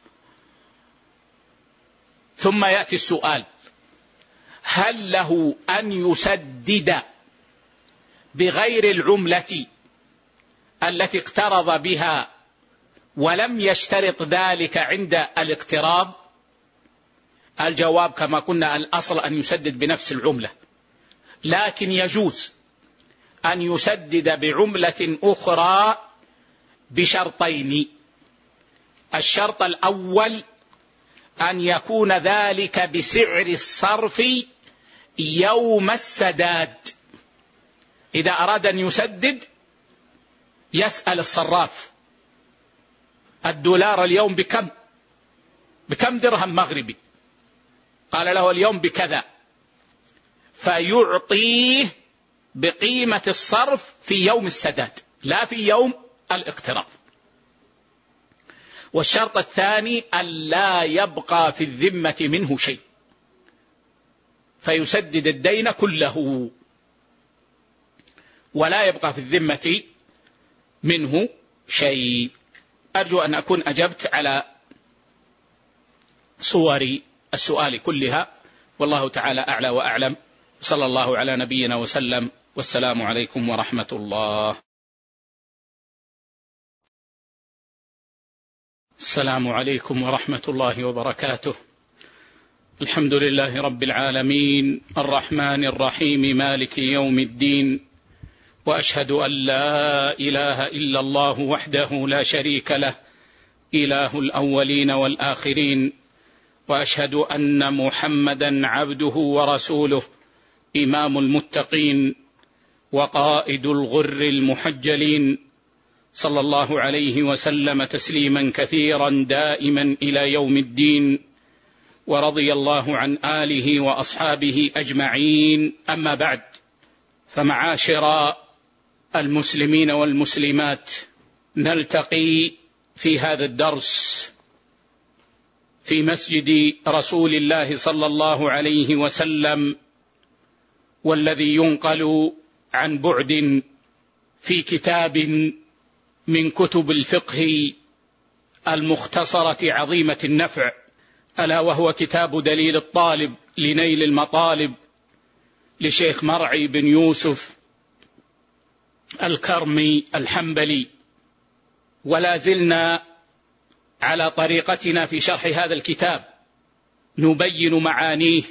ثم يأتي السؤال: هل له أن يسدد بغير العملة التي اقترض بها ولم يشترط ذلك عند الاقتراض؟ الجواب كما قلنا: الأصل أن يسدد بنفس العملة، لكن يجوز أن يسدد بعملة أخرى بشرطين. الشرط الأول أن يكون ذلك بسعر الصرف يوم السداد. إذا أراد أن يسدد يسأل الصراف الدولار اليوم بكم درهم مغربي؟ قال له اليوم بكذا، فيعطيه بقيمة الصرف في يوم السداد لا في يوم الاقتراض. والشرط الثاني أن لا يبقى في الذمة منه شيء، فيسدد الدين كله ولا يبقى في الذمة منه شيء. أرجو أن أكون أجبت على صور السؤال كلها، والله تعالى أعلى وأعلم. صلى الله على نبينا وسلم، والسلام عليكم ورحمة الله. السلام عليكم ورحمة الله وبركاته. الحمد لله رب العالمين، الرحمن الرحيم، مالك يوم الدين، وأشهد أن لا إله إلا الله وحده لا شريك له، إله الأولين والآخرين، وأشهد أن محمدا عبده ورسوله، إمام المتقين وقائد الغر المحجلين، صلى الله عليه وسلم تسليما كثيرا دائما إلى يوم الدين، ورضي الله عن آله وأصحابه أجمعين. أما بعد، فمعاشر المسلمين والمسلمات، نلتقي في هذا الدرس في مسجد رسول الله صلى الله عليه وسلم، والذي ينقل عن بعد في كتاب من كتب الفقه المختصرة عظيمة النفع، ألا وهو كتاب دليل الطالب لنيل المطالب لشيخ مرعي بن يوسف الكرمي الحنبلي. ولا زلنا على طريقتنا في شرح هذا الكتاب، نبين معانيه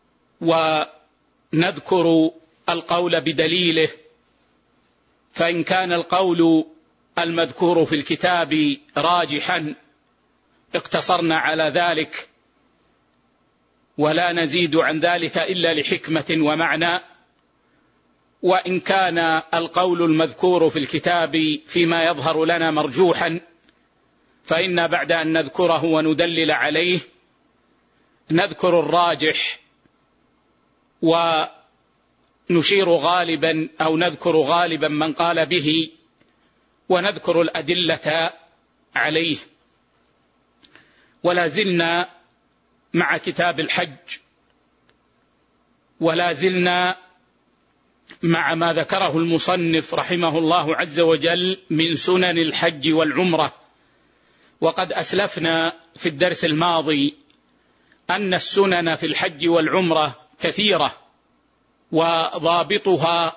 ونذكر القول بدليله، فإن كان القول المذكور في الكتاب راجحا اقتصرنا على ذلك، ولا نزيد عن ذلك إلا لحكمة ومعنى. وإن كان القول المذكور في الكتاب فيما يظهر لنا مرجوحا، فإن بعد أن نذكره وندلل عليه نذكر الراجح ونشير غالبا أو نذكر غالبا من قال به، ونذكر الأدلة عليه. ولا زلنا مع كتاب الحج، ولا زلنا مع ما ذكره المصنف رحمه الله عز وجل من سنن الحج والعمرة. وقد أسلفنا في الدرس الماضي أن السنن في الحج والعمرة كثيرة، وضابطها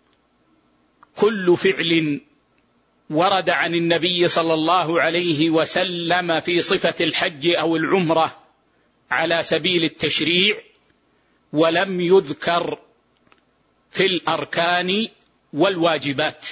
كل فعل ورد عن النبي صلى الله عليه وسلم في صفة الحج أو العمرة على سبيل التشريع، ولم يذكر في الأركان والواجبات.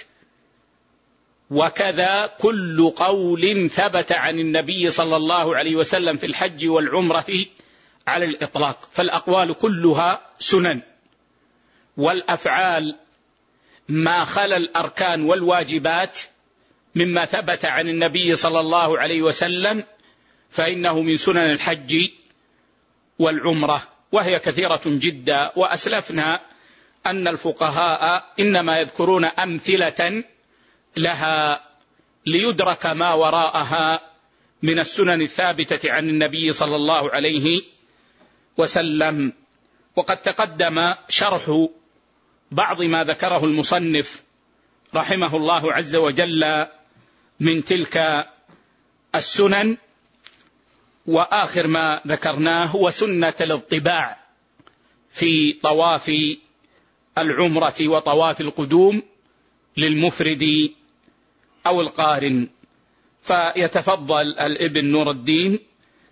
وكذا كل قول ثبت عن النبي صلى الله عليه وسلم في الحج والعمرة على الإطلاق، فالأقوال كلها سنن، والأفعال ما خلا الأركان والواجبات مما ثبت عن النبي صلى الله عليه وسلم فإنه من سنن الحج والعمرة، وهي كثيرة جدا. وأسلفنا أن الفقهاء إنما يذكرون أمثلة لها ليدرك ما وراءها من السنن الثابتة عن النبي صلى الله عليه وسلم. وقد تقدم شرح بعض ما ذكره المصنف رحمه الله عز وجل من تلك السنن، وآخر ما ذكرناه هو سنة الاطباع في طواف العمرة وطواف القدوم للمفرد أو القارن. فيتفضل الابن نور الدين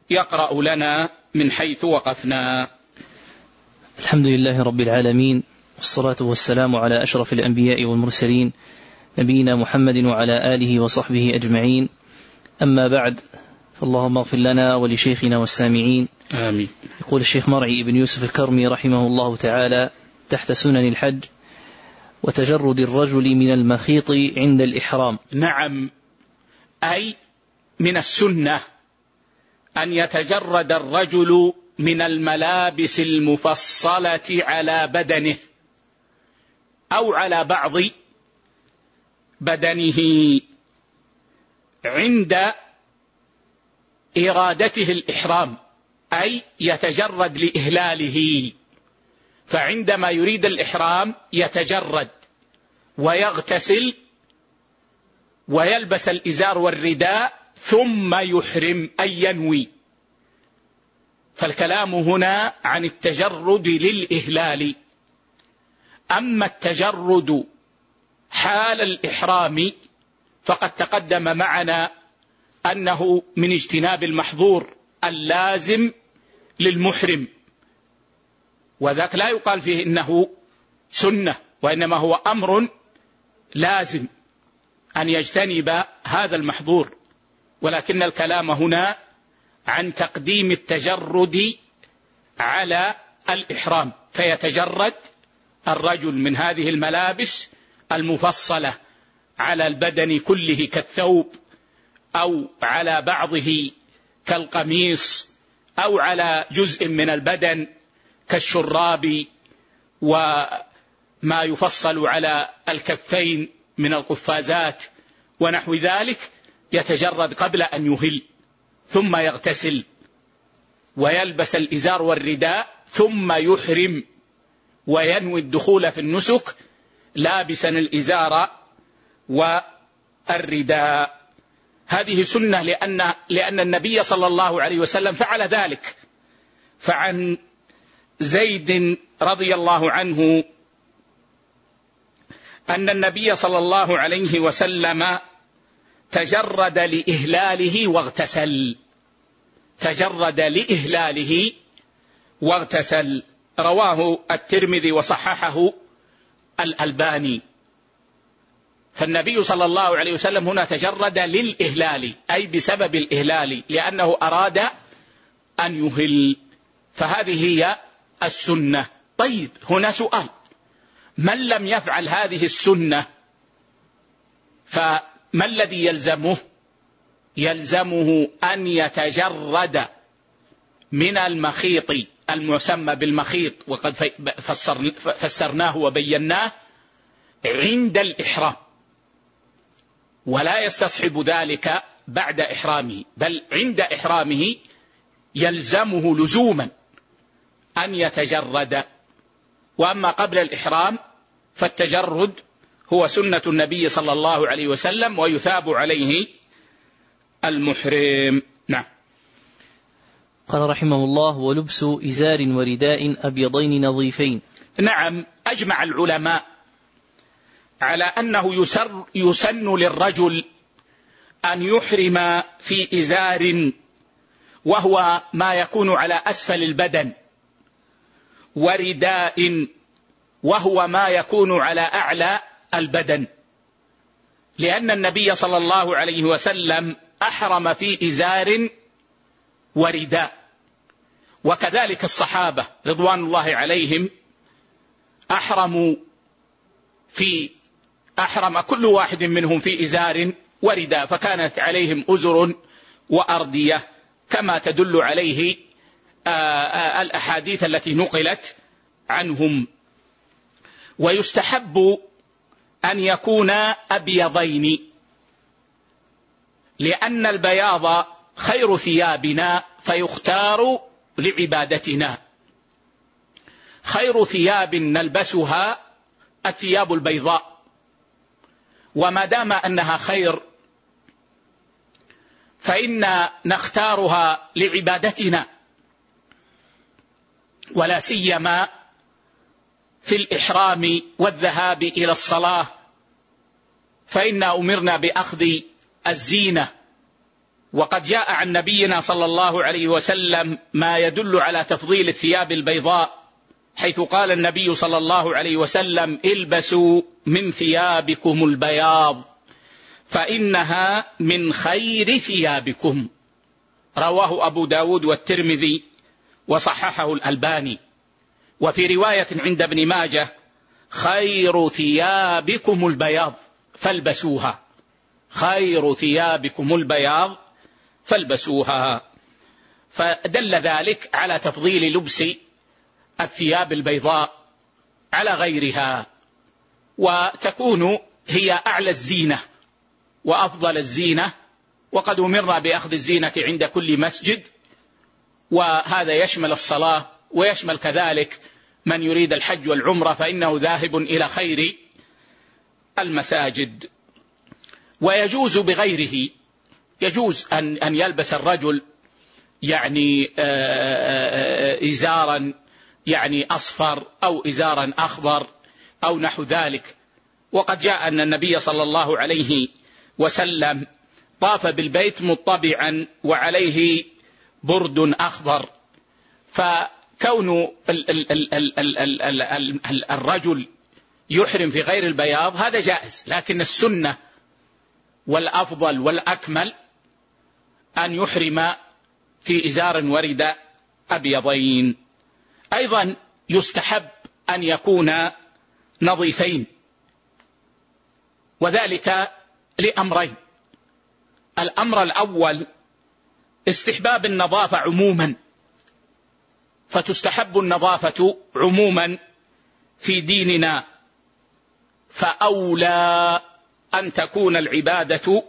يقرأ لنا من حيث وقفنا. الحمد لله رب العالمين، والصلاة والسلام على أشرف الأنبياء والمرسلين نبينا محمد وعلى آله وصحبه أجمعين. أما بعد، فاللهم اغفر لنا ولشيخنا والسامعين آمين. يقول الشيخ مرعي بن يوسف الكرمي رحمه الله تعالى تحت سنن الحج: وتجرد الرجل من المخيط عند الإحرام. نعم، أي من السنة أن يتجرد الرجل من الملابس المفصلة على بدنه أو على بعض بدنه عند إرادته الإحرام، أي يتجرد لإهلاله. فعندما يريد الإحرام يتجرد ويغتسل ويلبس الإزار والرداء ثم يحرم أي ينوي. فالكلام هنا عن التجرد للإهلال. أما التجرد حال الإحرام فقد تقدم معنا أنه من اجتناب المحظور اللازم للمحرم، وذاك لا يقال فيه إنه سنة، وإنما هو أمر لازم أن يجتنب هذا المحظور. ولكن الكلام هنا عن تقديم التجرد على الإحرام، فيتجرد الرجل من هذه الملابس المفصلة على البدن كله كالثوب، أو على بعضه كالقميص، أو على جزء من البدن كالشراب وما يفصل على الكفين من القفازات ونحو ذلك. يتجرد قبل أن يهل، ثم يغتسل ويلبس الإزار والرداء، ثم يحرم وينوي الدخول في النسك لابسا الإزار والرداء. هذه سنة لأن النبي صلى الله عليه وسلم فعل ذلك. فعن زيد رضي الله عنه أن النبي صلى الله عليه وسلم تجرد لإهلاله واغتسل. تجرد لإهلاله واغتسل، رواه الترمذي وصححه الألباني. فالنبي صلى الله عليه وسلم هنا تجرد للإهلال، أي بسبب الإهلال، لأنه أراد أن يهل. فهذه هي السنة. طيب، هنا سؤال: من لم يفعل هذه السنة فما الذي يلزمه؟ يلزمه أن يتجرد من المخيط المسمى بالمخيط، وقد فسرناه وبيناه، عند الإحرام، ولا يستصحب ذلك بعد إحرامه، بل عند إحرامه يلزمه لزوما أن يتجرد. وأما قبل الإحرام فالتجرد هو سنة النبي صلى الله عليه وسلم ويثاب عليه المحرم. نعم. قال رحمه الله: ولبس إزار ورداء أبيضين نظيفين. نعم، أجمع العلماء على أنه يسن للرجل أن يحرم في إزار وهو ما يكون على أسفل البدن، ورداء وهو ما يكون على أعلى البدن، لأن النبي صلى الله عليه وسلم أحرم في إزار ورداء، وكذلك الصحابة رضوان الله عليهم أحرم كل واحد منهم في إزار ورداء، فكانت عليهم أزر وأردية كما تدل عليه الأحاديث التي نقلت عنهم. ويستحب أن يكونا أبيضين، لأن البياض خير ثيابنا فيختار لعبادتنا. خير ثياب نلبسها الثياب البيضاء، وما دام أنها خير فإن نختارها لعبادتنا، ولا سيما في الإحرام والذهاب إلى الصلاة، فإنا أمرنا بأخذ الزينة. وقد جاء عن نبينا صلى الله عليه وسلم ما يدل على تفضيل الثياب البيضاء حيث قال النبي صلى الله عليه وسلم: البسوا من ثيابكم البياض فإنها من خير ثيابكم. رواه أبو داود والترمذي وصححه الألباني. وفي رواية عند ابن ماجه: خير ثيابكم البياض فالبسوها، خير ثيابكم البياض فالبسوها. فدل ذلك على تفضيل لبس الثياب البيضاء على غيرها، وتكون هي أعلى الزينة وأفضل الزينة، وقد أمرنا بأخذ الزينة عند كل مسجد، وهذا يشمل الصلاة ويشمل كذلك من يريد الحج والعمرة فإنه ذاهب إلى خير المساجد. ويجوز بغيره، يجوز أن يلبس الرجل يعني إزارا يعني أصفر أو إزارا أخضر أو نحو ذلك. وقد جاء أن النبي صلى الله عليه وسلم طاف بالبيت مطبعا وعليه برد أخضر، فكون الرجل يحرم في غير البياض هذا جائز، لكن السنة والأفضل والأكمل أن يحرم في إزار ورداء أبيضين. أيضا يستحب أن يكون نظيفين، وذلك لأمرين: الأمر الأول استحباب النظافة عموما، فتستحب النظافة عموما في ديننا، فأولى أن تكون العبادة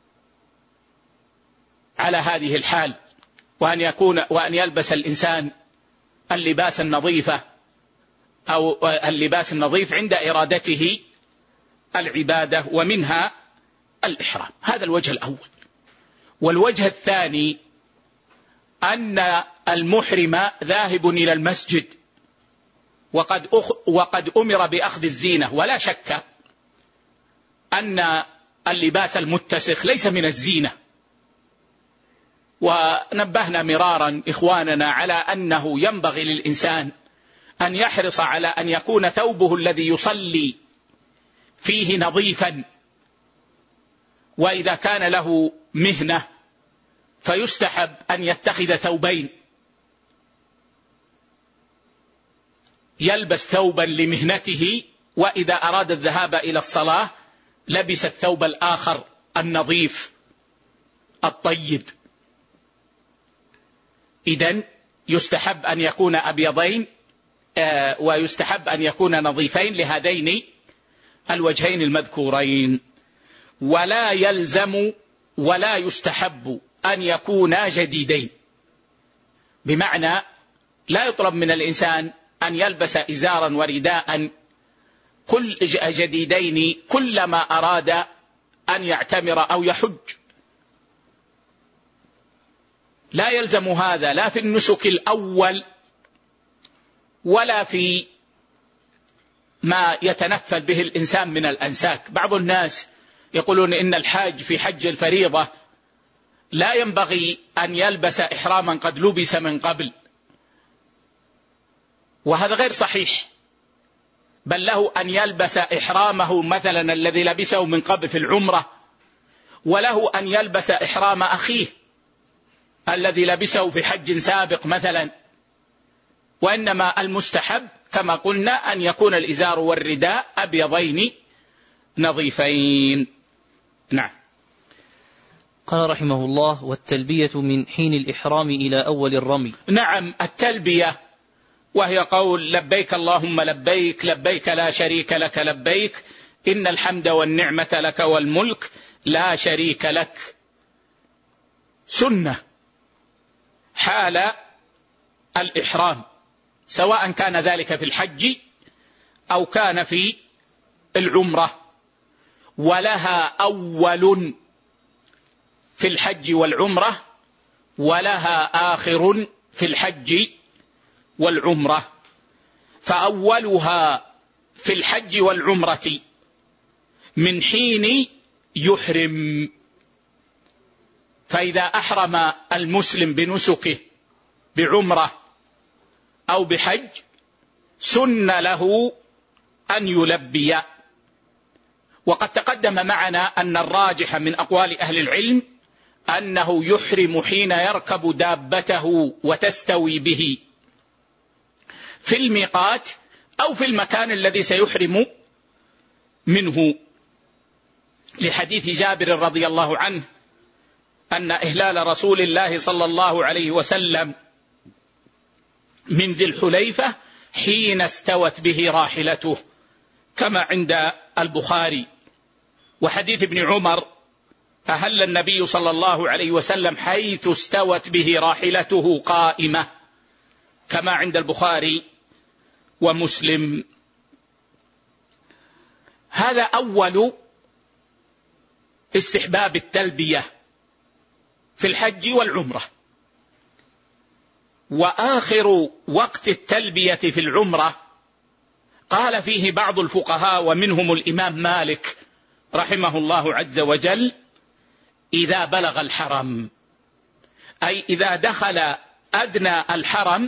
على هذه الحال، وأن يلبس الإنسان اللباس النظيفة أو اللباس النظيف عند إرادته العبادة، ومنها الإحرام. هذا الوجه الأول. والوجه الثاني أن المحرم ذاهب إلى المسجد وقد أمر بأخذ الزينة، ولا شك أن اللباس المتسخ ليس من الزينة، ونبهنا مرارا إخواننا على أنه ينبغي للإنسان أن يحرص على أن يكون ثوبه الذي يصلي فيه نظيفا، وإذا كان له مهنة فيستحب أن يتخذ ثوبين، يلبس ثوبا لمهنته، وإذا أراد الذهاب إلى الصلاة لبس الثوب الآخر النظيف الطيب. إذن يستحب أن يكون أبيضين ويستحب أن يكون نظيفين لهذين الوجهين المذكورين. ولا يلزم ولا يستحب أن يكونا جديدين، بمعنى لا يطلب من الإنسان أن يلبس إزارا ورداء كل جديدين كلما أراد أن يعتمر أو يحج، لا يلزم هذا لا في النسك الأول ولا في ما يتنفل به الإنسان من الأنساك. بعض الناس يقولون إن الحاج في حج الفريضة لا ينبغي أن يلبس إحراما قد لبس من قبل، وهذا غير صحيح، بل له أن يلبس إحرامه مثلا الذي لبسه من قبل في العمرة، وله أن يلبس إحرام أخيه الذي لبسه في حج سابق مثلا. وإنما المستحب كما قلنا أن يكون الإزار والرداء أبيضين نظيفين. نعم. قال رحمه الله: والتلبية من حين الإحرام إلى أول الرمي. نعم، التلبية وهي قول لبيك اللهم لبيك، لبيك لا شريك لك لبيك، إن الحمد والنعمة لك والملك لا شريك لك، سنة حال الإحرام، سواء كان ذلك في الحج أو كان في العمرة، ولها أول في الحج والعمرة، ولها آخر في الحج والعمرة. فأولها في الحج والعمرة من حين يحرم، فإذا أحرم المسلم بنسكه بعمرة أو بحج سن له أن يلبي. وقد تقدم معنا أن الراجح من أقوال أهل العلم أنه يحرم حين يركب دابته وتستوي به في الميقات أو في المكان الذي سيحرم منه، لحديث جابر رضي الله عنه أن إهلال رسول الله صلى الله عليه وسلم من ذي الحليفة حين استوت به راحلته كما عند البخاري. وحديث ابن عمر أهل النبي صلى الله عليه وسلم حيث استوت به راحلته قائمة كما عند البخاري ومسلم. هذا أول استحباب التلبية في الحج والعمرة. وآخر وقت التلبية في العمرة قال فيه بعض الفقهاء ومنهم الإمام مالك رحمه الله عز وجل: إذا بلغ الحرم، أي إذا دخل أدنى الحرم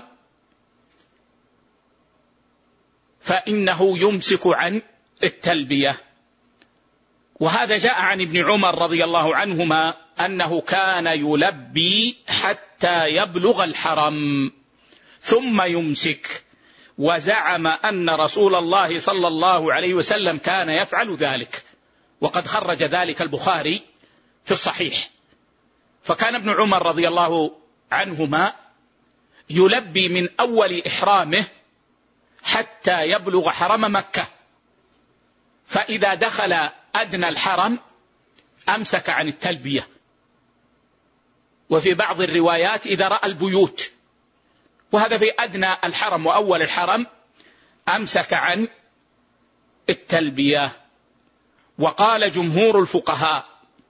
فإنه يمسك عن التلبية. وهذا جاء عن ابن عمر رضي الله عنهما أنه كان يلبي حتى يبلغ الحرم ثم يمسك، وزعم أن رسول الله صلى الله عليه وسلم كان يفعل ذلك، وقد خرج ذلك البخاري في الصحيح. فكان ابن عمر رضي الله عنهما يلبي من أول إحرامه حتى يبلغ حرم مكة، فإذا دخل أدنى الحرم أمسك عن التلبية. وفي بعض الروايات إذا رأى البيوت، وهذا في أدنى الحرم وأول الحرم أمسك عن التلبية. وقال جمهور الفقهاء: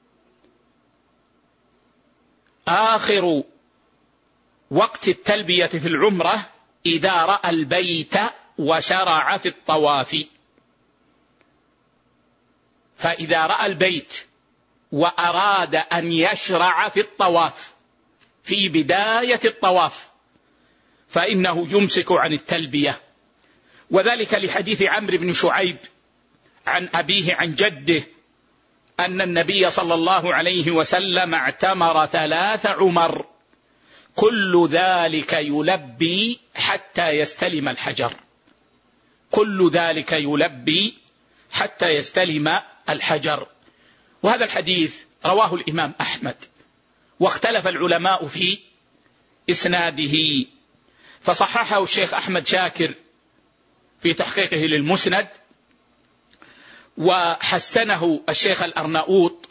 آخر وقت التلبية في العمرة إذا رأى البيت وشرع في الطواف. فإذا رأى البيت وأراد أن يشرع في الطواف في بداية الطواف فإنه يمسك عن التلبية. وذلك لحديث عمرو بن شعيب عن أبيه عن جده أن النبي صلى الله عليه وسلم اعتمر 3 عمر كل ذلك يلبي حتى يستلم الحجر، كل ذلك يلبي حتى يستلم الحجر. وهذا الحديث رواه الإمام أحمد، واختلف العلماء في إسناده، فصححه الشيخ أحمد شاكر في تحقيقه للمسند، وحسنه الشيخ الأرناؤوط،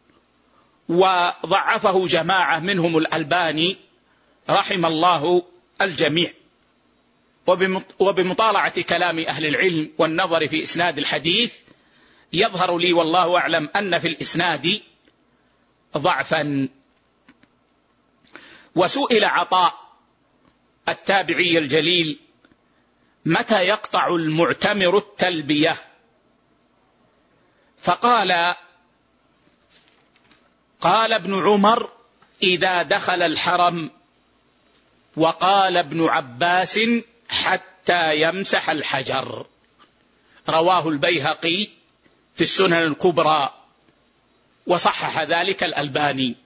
وضعفه جماعة منهم الألباني رحم الله الجميع. وبمطالعة كلام أهل العلم والنظر في إسناد الحديث يظهر لي والله أعلم أن في الإسناد ضعفا. وسئل عطاء التابعي الجليل: متى يقطع المعتمر التلبية؟ فقال: قال ابن عمر: إذا دخل الحرم. وقال ابن عباس: حتى يمسح الحجر. رواه البيهقي في السنن الكبرى، وصحح ذلك الألباني.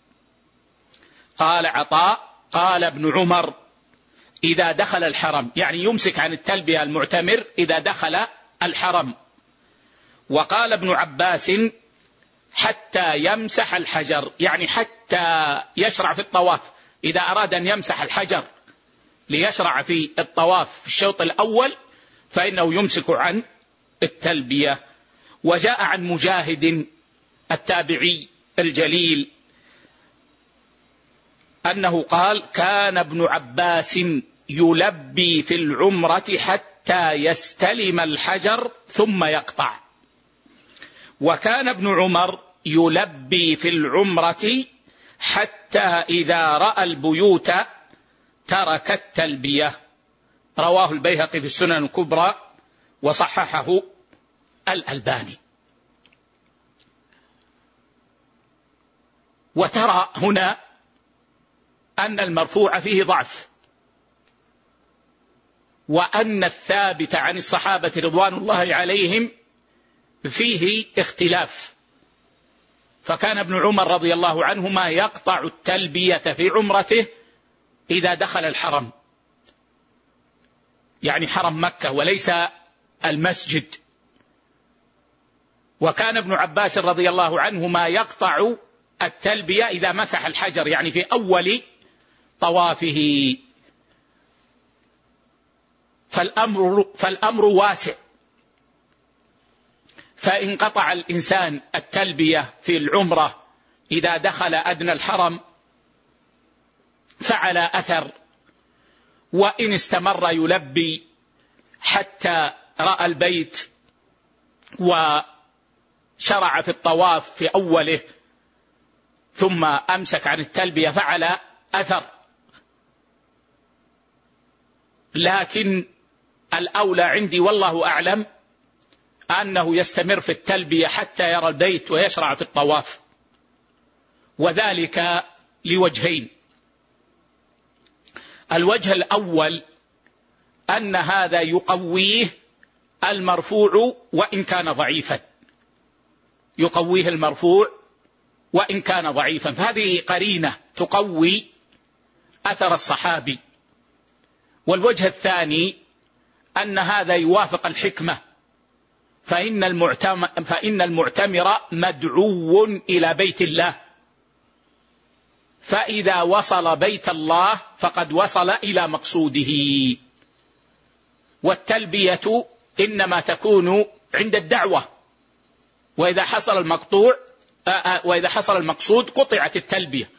قال عطاء: قال ابن عمر: إذا دخل الحرم، يعني يمسك عن التلبية المعتمر إذا دخل الحرم. وقال ابن عباس: حتى يمسح الحجر، يعني حتى يشرع في الطواف. إذا أراد أن يمسح الحجر ليشرع في الطواف في الشوط الأول فإنه يمسك عن التلبية. وجاء عن مجاهد التابعي الجليل أنه قال: كان ابن عباس يلبي في العمرة حتى يستلم الحجر ثم يقطع. وكان ابن عمر يلبي في العمرة حتى إذا رأى البيوت ترك التلبية. رواه البيهقي في السنن الكبرى وصححه الألباني. وترى هنا أن المرفوع فيه ضعف، وأن الثابت عن الصحابة رضوان الله عليهم فيه اختلاف. فكان ابن عمر رضي الله عنهما يقطع التلبية في عمرته إذا دخل الحرم، يعني حرم مكة وليس المسجد. وكان ابن عباس رضي الله عنهما يقطع التلبية إذا مسح الحجر، يعني في أول طوافه. فالأمر واسع. فإن قطع الإنسان التلبية في العمرة إذا دخل أدنى الحرم فعلى أثر، وإن استمر يلبي حتى رأى البيت وشرع في الطواف في أوله ثم أمسك عن التلبية فعلى أثر. لكن الأولى عندي والله أعلم أنه يستمر في التلبية حتى يرى البيت ويشرع في الطواف، وذلك لوجهين. الوجه الأول أن هذا يقويه المرفوع وإن كان ضعيفا، يقويه المرفوع وإن كان ضعيفا، فهذه قرينة تقوي أثر الصحابي. والوجه الثاني أن هذا يوافق الحكمة، فإن المعتمر مدعو إلى بيت الله، فإذا وصل بيت الله فقد وصل إلى مقصوده. والتلبية إنما تكون عند الدعوة، وإذا حصل المقصود قطعت التلبية.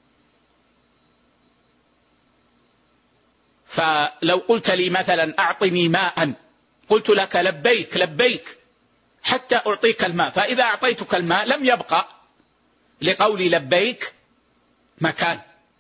فلو قلت لي مثلا أعطني ماء، قلت لك لبيك لبيك حتى أعطيك الماء، فإذا أعطيتك الماء لم يبقى لقولي لبيك مكان.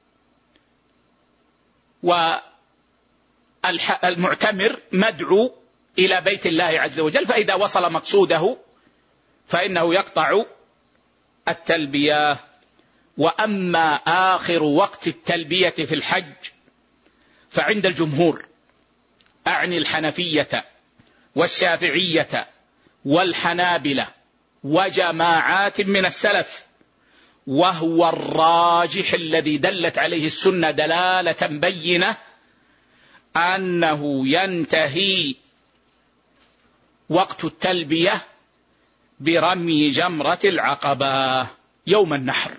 والمعتمر مدعو إلى بيت الله عز وجل، فإذا وصل مقصوده فإنه يقطع التلبية. وأما آخر وقت التلبية في الحج فعند الجمهور، أعني الحنفية والشافعية والحنابلة وجماعات من السلف، وهو الراجح الذي دلت عليه السنة دلالة بينة، أنه ينتهي وقت التلبية برمي جمرة العقبة يوم النحر.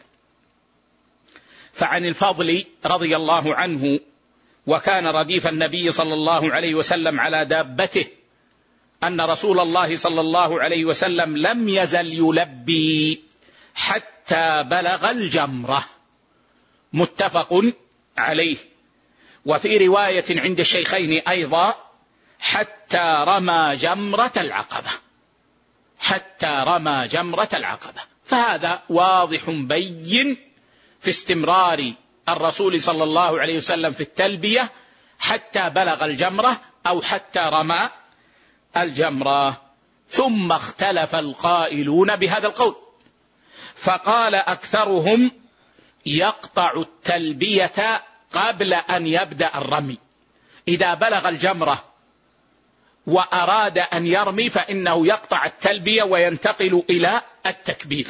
فعن الفضل رضي الله عنه، وكان رديف النبي صلى الله عليه وسلم على دابته، أن رسول الله صلى الله عليه وسلم لم يزل يلبي حتى بلغ الجمرة، متفق عليه. وفي رواية عند الشيخين أيضا حتى رمى جمرة العقبة، حتى رمى جمرة العقبة. فهذا واضح بين في استمرار الرسول صلى الله عليه وسلم في التلبية حتى بلغ الجمرة أو حتى رمى الجمرة. ثم اختلف القائلون بهذا القول، فقال أكثرهم يقطع التلبية قبل أن يبدأ الرمي، إذا بلغ الجمرة وأراد أن يرمي فإنه يقطع التلبية وينتقل إلى التكبير.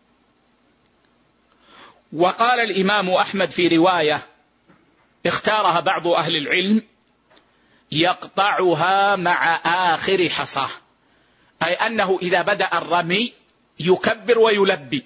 وقال الإمام أحمد في رواية اختارها بعض أهل العلم، يقطعها مع آخر حصاه، أي أنه إذا بدأ الرمي يكبر ويلبي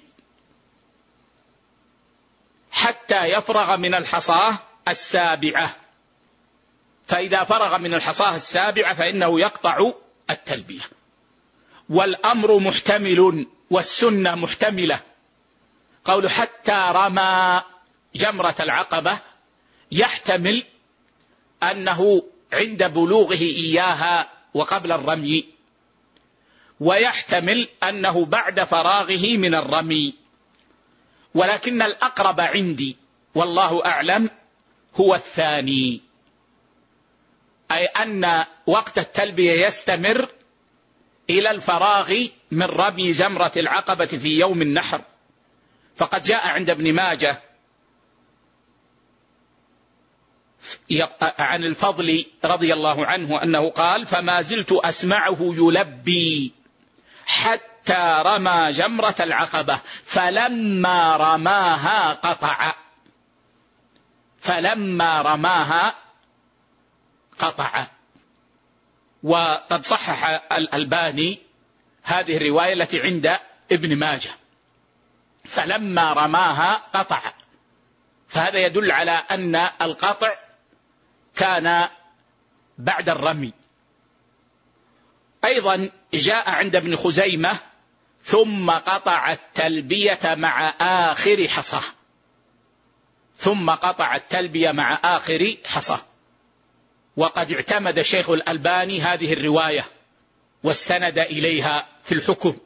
حتى يفرغ من الحصاه السابعة، فإذا فرغ من الحصاه السابعة فإنه يقطع التلبية. والأمر محتمل والسنة محتملة. قول حتى رمى جمرة العقبة يحتمل أنه عند بلوغه إياها وقبل الرمي، ويحتمل أنه بعد فراغه من الرمي، ولكن الأقرب عندي والله أعلم هو الثاني، أي أن وقت التلبية يستمر إلى الفراغ من رمي جمرة العقبة في يوم النحر. فقد جاء عند ابن ماجه عن الفضل رضي الله عنه أنه قال: فما زلت أسمعه يلبي حتى رمى جمرة العقبة فلما رماها قطع. فلما رماها قطع. وقد صحح الألباني هذه الرواية التي عند ابن ماجه: فلما رماها قطع. فهذا يدل على أن القطع كان بعد الرمي. أيضا جاء عند ابن خزيمة: ثم قطع التلبية مع آخر حصاه. ثم قطع التلبية مع آخر حصاه. وقد اعتمد الشيخ الألباني هذه الرواية واستند إليها في الحكم،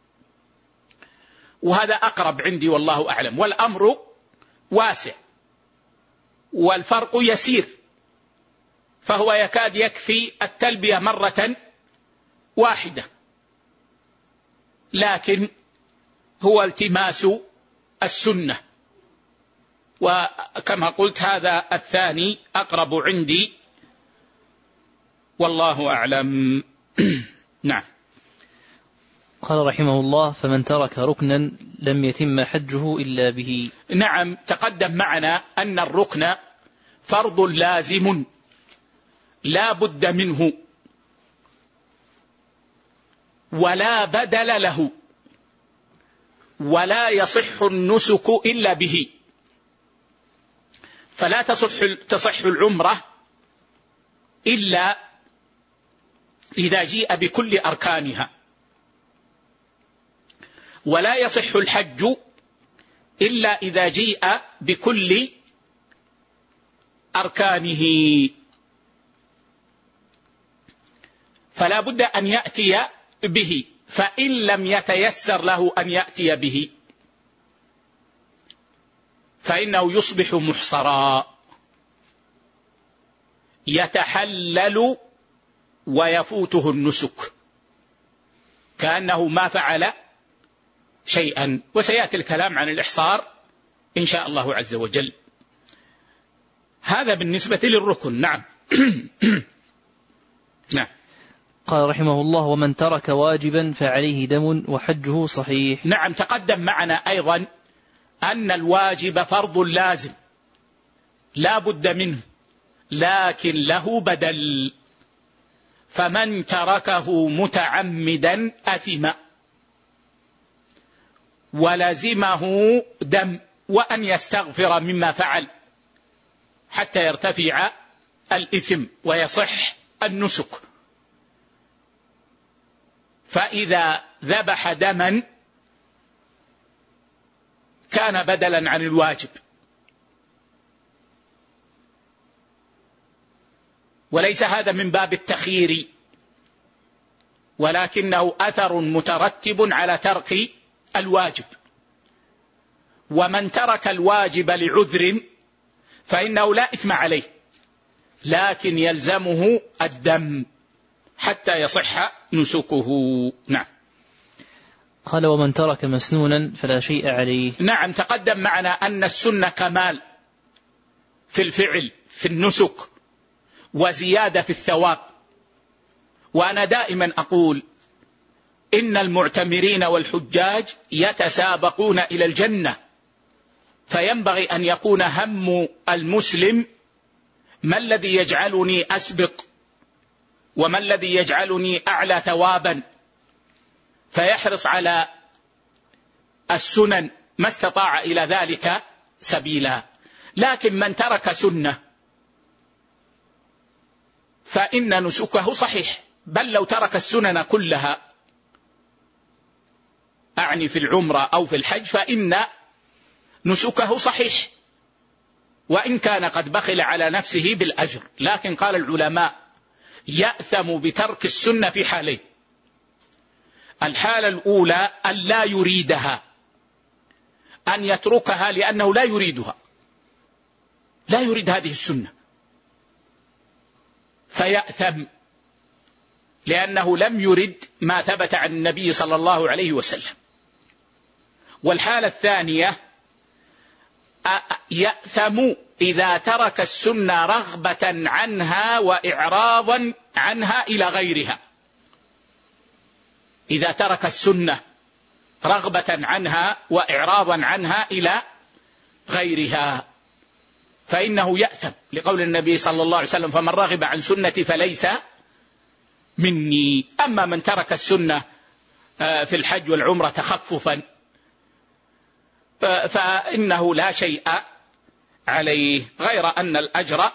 وهذا أقرب عندي والله أعلم. والأمر واسع والفرق يسير، فهو يكاد يكفي التلبية مرة واحدة، لكن هو التماس السنة. وكما قلت هذا الثاني أقرب عندي والله أعلم. نعم. قال رحمه الله: فمن ترك ركنا لم يتم حجه إلا به. نعم، تقدم معنا أن الركن فرض لازم لا بد منه ولا بدل له، ولا يصح النسك إلا به. فلا تصح العمرة إلا إذا جيء بكل أركانها، ولا يصح الحج إلا إذا جيء بكل أركانه. فلا بد أن يأتي به، فإن لم يتيسر له أن يأتي به فإنه يصبح محصرا يتحلل ويفوته النسك كأنه ما فعل شيئا. وسيأتي الكلام عن الإحصار إن شاء الله عز وجل. هذا بالنسبة للركن. نعم. نعم. قال رحمه الله: ومن ترك واجبا فعليه دم وحجه صحيح. نعم، تقدم معنا أيضا أن الواجب فرض لازم لا بد منه، لكن له بدل. فمن تركه متعمدا أثم ولزمه دم، وأن يستغفر مما فعل حتى يرتفع الإثم ويصح النسك. فإذا ذبح دما كان بدلا عن الواجب، وليس هذا من باب التخيير، ولكنه أثر مترتب على ترك الواجب. ومن ترك الواجب لعذر فإنه لا إثم عليه، لكن يلزمه الدم حتى يصح نسكه. نعم. قال: ومن ترك مسنونا فلا شيء عليه. نعم، تقدم معنا أن السنة كمال في الفعل في النسك وزيادة في الثواب. وأنا دائما أقول إن المعتمرين والحجاج يتسابقون إلى الجنة، فينبغي أن يكون هم المسلم ما الذي يجعلني أسبق وما الذي يجعلني أعلى ثوابا، فيحرص على السنن ما استطاع إلى ذلك سبيلا. لكن من ترك سنة فإن نسكه صحيح، بل لو ترك السنن كلها أعني في العمرة أو في الحج فإن نسكه صحيح، وإن كان قد بخل على نفسه بالأجر. لكن قال العلماء: يأثم بترك السنة في حالين: الحالة الأولى أن لا يريدها، أن يتركها لأنه لا يريدها، لا يريد هذه السنة فيأثم لأنه لم يرد ما ثبت عن النبي صلى الله عليه وسلم. والحالة الثانية يأثم إذا ترك السنة رغبة عنها وإعراضا عنها إلى غيرها. إذا ترك السنة رغبة عنها وإعراضا عنها إلى غيرها فإنه يأثم، لقول النبي صلى الله عليه وسلم: فمن رغب عن سنتي فليس مني. أما من ترك السنة في الحج والعمرة تخففا فإنه لا شيء عليه، غير أن الأجر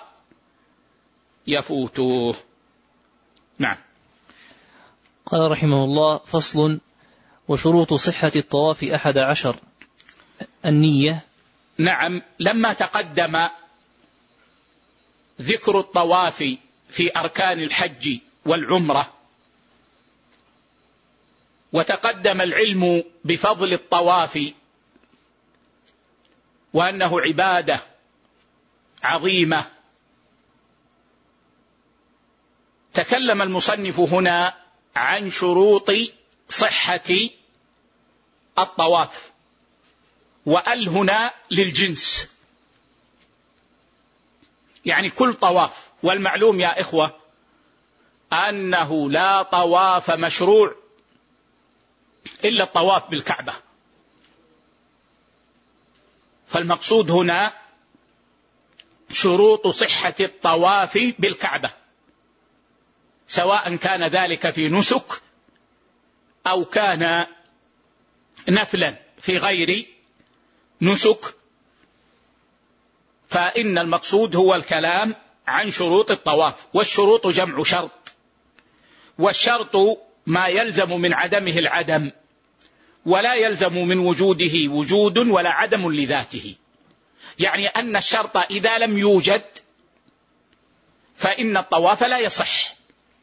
يفوته. نعم. قال رحمه الله: فصل: وشروط صحة الطواف 11. النية. نعم. لما تقدم ذكر الطواف في أركان الحج والعمرة، وتقدم العلم بفضل الطواف وأنه عبادة عظيمة، تكلم المصنف هنا عن شروط صحة الطواف، وأل هنا للجنس، يعني كل طواف. والمعلوم يا إخوة أنه لا طواف مشروع إلا الطواف بالكعبة، فالمقصود هنا شروط صحة الطواف بالكعبة، سواء كان ذلك في نسك أو كان نفلا في غير نسك، فإن المقصود هو الكلام عن شروط الطواف. والشروط جمع شرط، والشرط ما يلزم من عدمه العدم، ولا يلزم من وجوده وجود ولا عدم لذاته، يعني أن الشرط إذا لم يوجد فإن الطواف لا يصح،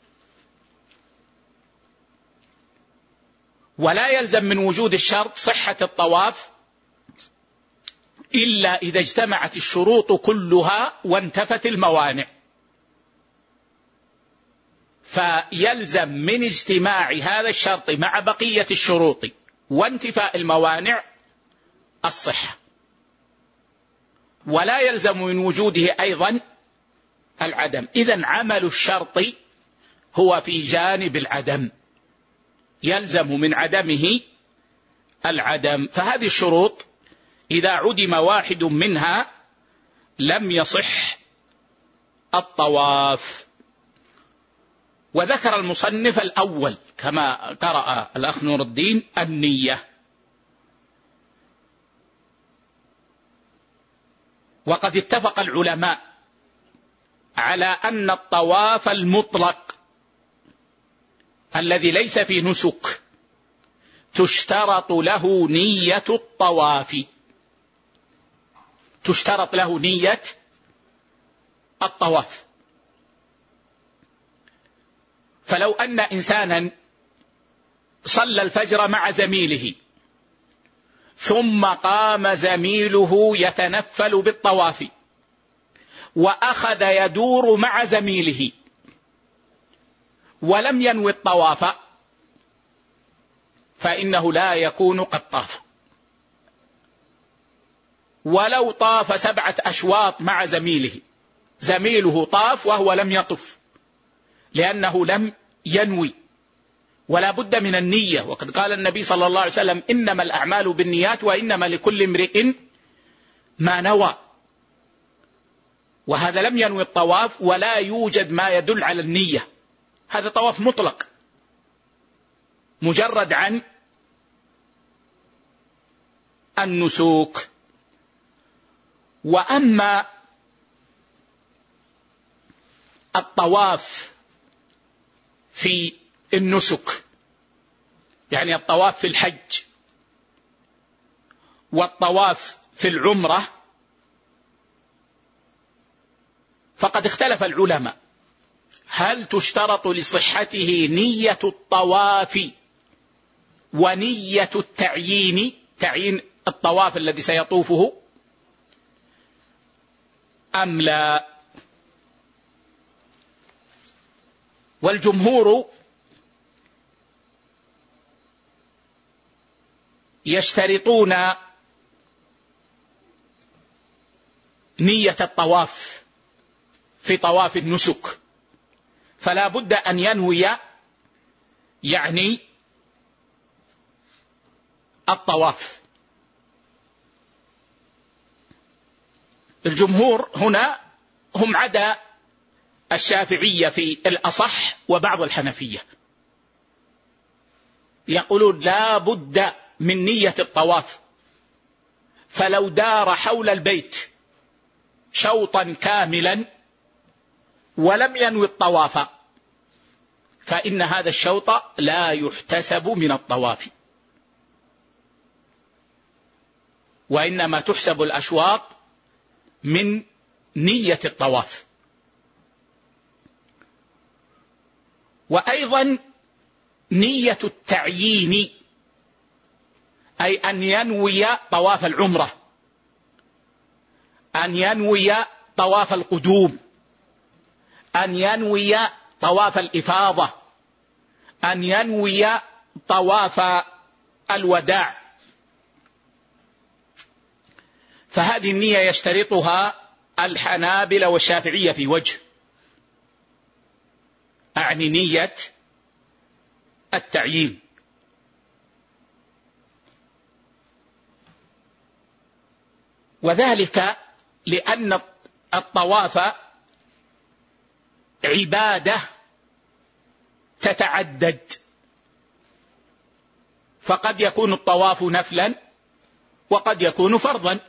ولا يلزم من وجود الشرط صحة الطواف إلا إذا اجتمعت الشروط كلها وانتفت الموانع، فيلزم من اجتماع هذا الشرط مع بقية الشروط وانتفاء الموانع الصحة، ولا يلزم من وجوده أيضا العدم. إذن عمل الشرط هو في جانب العدم، يلزم من عدمه العدم. فهذه الشروط إذا عدم واحد منها لم يصح الطواف. وذكر المصنف الأول كما قرأ الأخ نور الدين: النية. وقد اتفق العلماء على أن الطواف المطلق الذي ليس في نسك تشترط له نية الطواف، تشترط له نية الطواف. فلو أن إنسانا صلى الفجر مع زميله ثم قام زميله يتنفل بالطواف وأخذ يدور مع زميله ولم ينوي الطواف فإنه لا يكون قد طاف، ولو طاف 7 أشواط مع زميله، زميله طاف وهو لم يطف لأنه لم ينوي، ولا بد من النية. وقد قال النبي صلى الله عليه وسلم: إنما الأعمال بالنيات وإنما لكل امرئ ما نوى. وهذا لم ينوي الطواف ولا يوجد ما يدل على النية، هذا طواف مطلق مجرد عن النسوك. وأما الطواف في النسك، يعني الطواف في الحج والطواف في العمرة، فقد اختلف العلماء هل تشترط لصحته نية الطواف ونية التعيين، تعيين الطواف الذي سيطوفه، أم لا. والجمهور يشترطون نية الطواف في طواف النسك، فلا بد أن ينوي يعني الطواف. الجمهور هنا هم عدا الشافعية في الأصح وبعض الحنفية، يقولون لا بد من نية الطواف، فلو دار حول البيت شوطا كاملا ولم ينوي الطواف فإن هذا الشوط لا يحتسب من الطواف، وإنما تحسب الأشواط من نية الطواف. وأيضا نية التعيين، أي أن ينوي طواف العمرة، أن ينوي طواف القدوم، أن ينوي طواف الإفاضة، أن ينوي طواف الوداع. فهذه النية يشترطها الحنابلة والشافعية في وجه، أعني نية التعيين. وذلك لأن الطواف عبادة تتعدد، فقد يكون الطواف نفلا وقد يكون فرضا،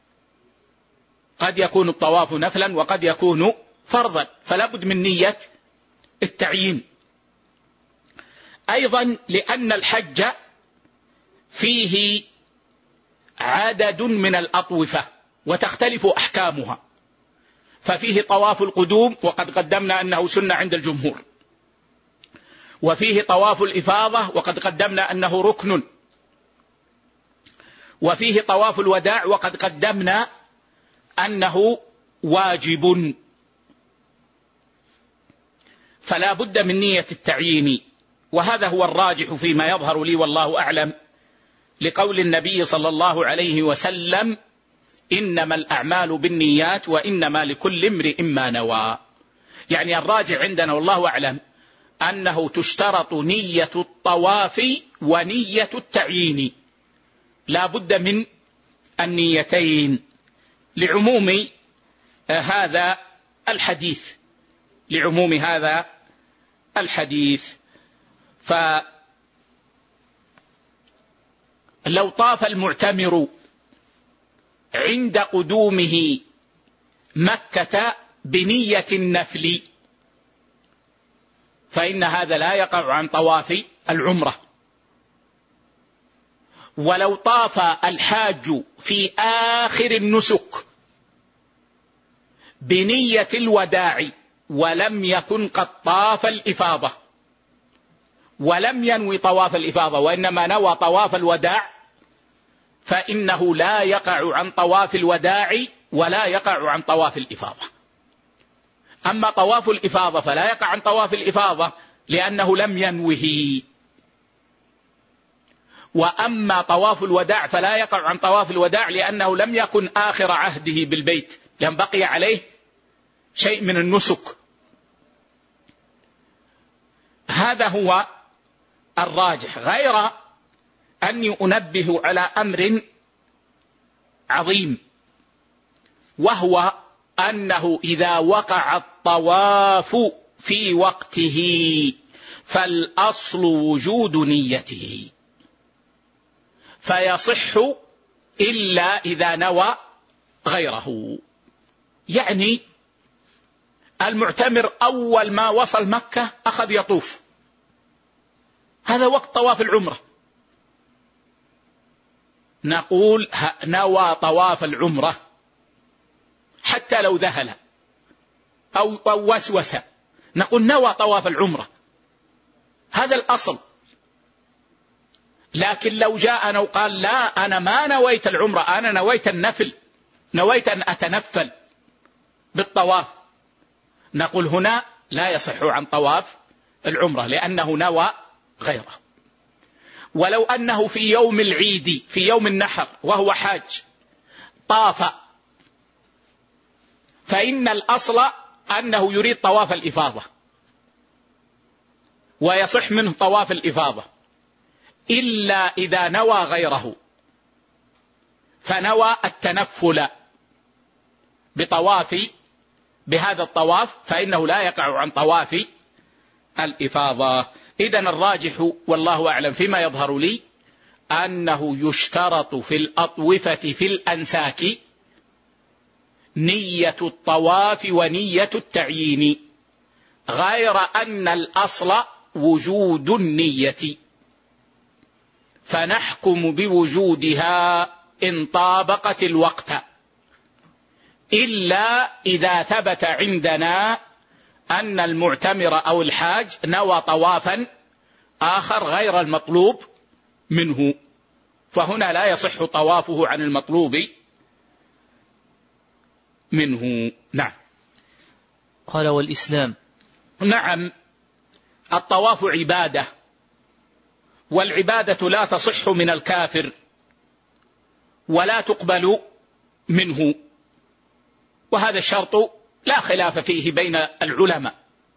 قد يكون الطواف نفلا وقد يكون فرضا، فلا بد من نية التعيين. أيضا لأن الحج فيه عدد من الأطوفة وتختلف أحكامها، ففيه طواف القدوم وقد قدمنا أنه سنة عند الجمهور، وفيه طواف الإفاضة وقد قدمنا أنه ركن، وفيه طواف الوداع وقد قدمنا أنه واجب. فلا بد من نية التعيين، وهذا هو الراجح فيما يظهر لي والله أعلم، لقول النبي صلى الله عليه وسلم: إنما الأعمال بالنيات وإنما لكل امرئ ما نوى. يعني الراجح عندنا والله أعلم أنه تشترط نية الطواف ونية التعيين، لا بد من النيتين لعموم هذا الحديث، لعموم هذا الحديث. فلو طاف المعتمر عند قدومه مكة بنية النفل فإن هذا لا يقع عن طواف العمرة. ولو طاف الحاج في آخر النسك بنية الوداع ولم يكن قد طاف الإفاضة ولم ينوي طواف الإفاضة وإنما نوى طواف الوداع فإنه لا يقع عن طواف الوداع ولا يقع عن طواف الإفاضة. أما طواف الإفاضة فلا يقع عن طواف الإفاضة لأنه لم ينوه، وأما طواف الوداع فلا يقع عن طواف الوداع لأنه لم يكن آخر عهده بالبيت، لم بقي عليه شيء من النسك. هذا هو الراجح، غير أني أنبه على أمر عظيم، وهو أنه إذا وقع الطواف في وقته فالأصل وجود نيته، فيصح إلا إذا نوى غيره. يعني المعتمر أول ما وصل مكة أخذ يطوف، هذا وقت طواف العمرة، نقول نوى طواف العمرة حتى لو ذهل أو وسوس، نقول نوى طواف العمرة، هذا الأصل. لكن لو جاءنا وقال لا أنا ما نويت العمرة، أنا نويت النفل، نويت أن أتنفل بالطواف، نقول هنا لا يصح عن طواف العمرة لأنه نوى غيره. ولو أنه في يوم العيد في يوم النحر وهو حاج طاف فإن الأصل أنه يريد طواف الإفاضة ويصح منه طواف الإفاضة، إلا إذا نوى غيره، فنوى التنفل بهذا الطواف فإنه لا يقع عن طواف الإفاضة. إذن الراجح والله أعلم فيما يظهر لي أنه يشترط في الأطوفة في الأنساك نية الطواف ونية التعيين، غير أن الأصل وجود النية، فنحكم بوجودها إن طابقت الوقت، إلا إذا ثبت عندنا أن المعتمر أو الحاج نوى طوافا آخر غير المطلوب منه، فهنا لا يصح طوافه عن المطلوب منه. نعم. قال والإسلام. نعم، الطواف عبادة، والعبادة لا تصح من الكافر ولا تقبل منه، وهذا الشرط لا خلاف فيه بين العلماء،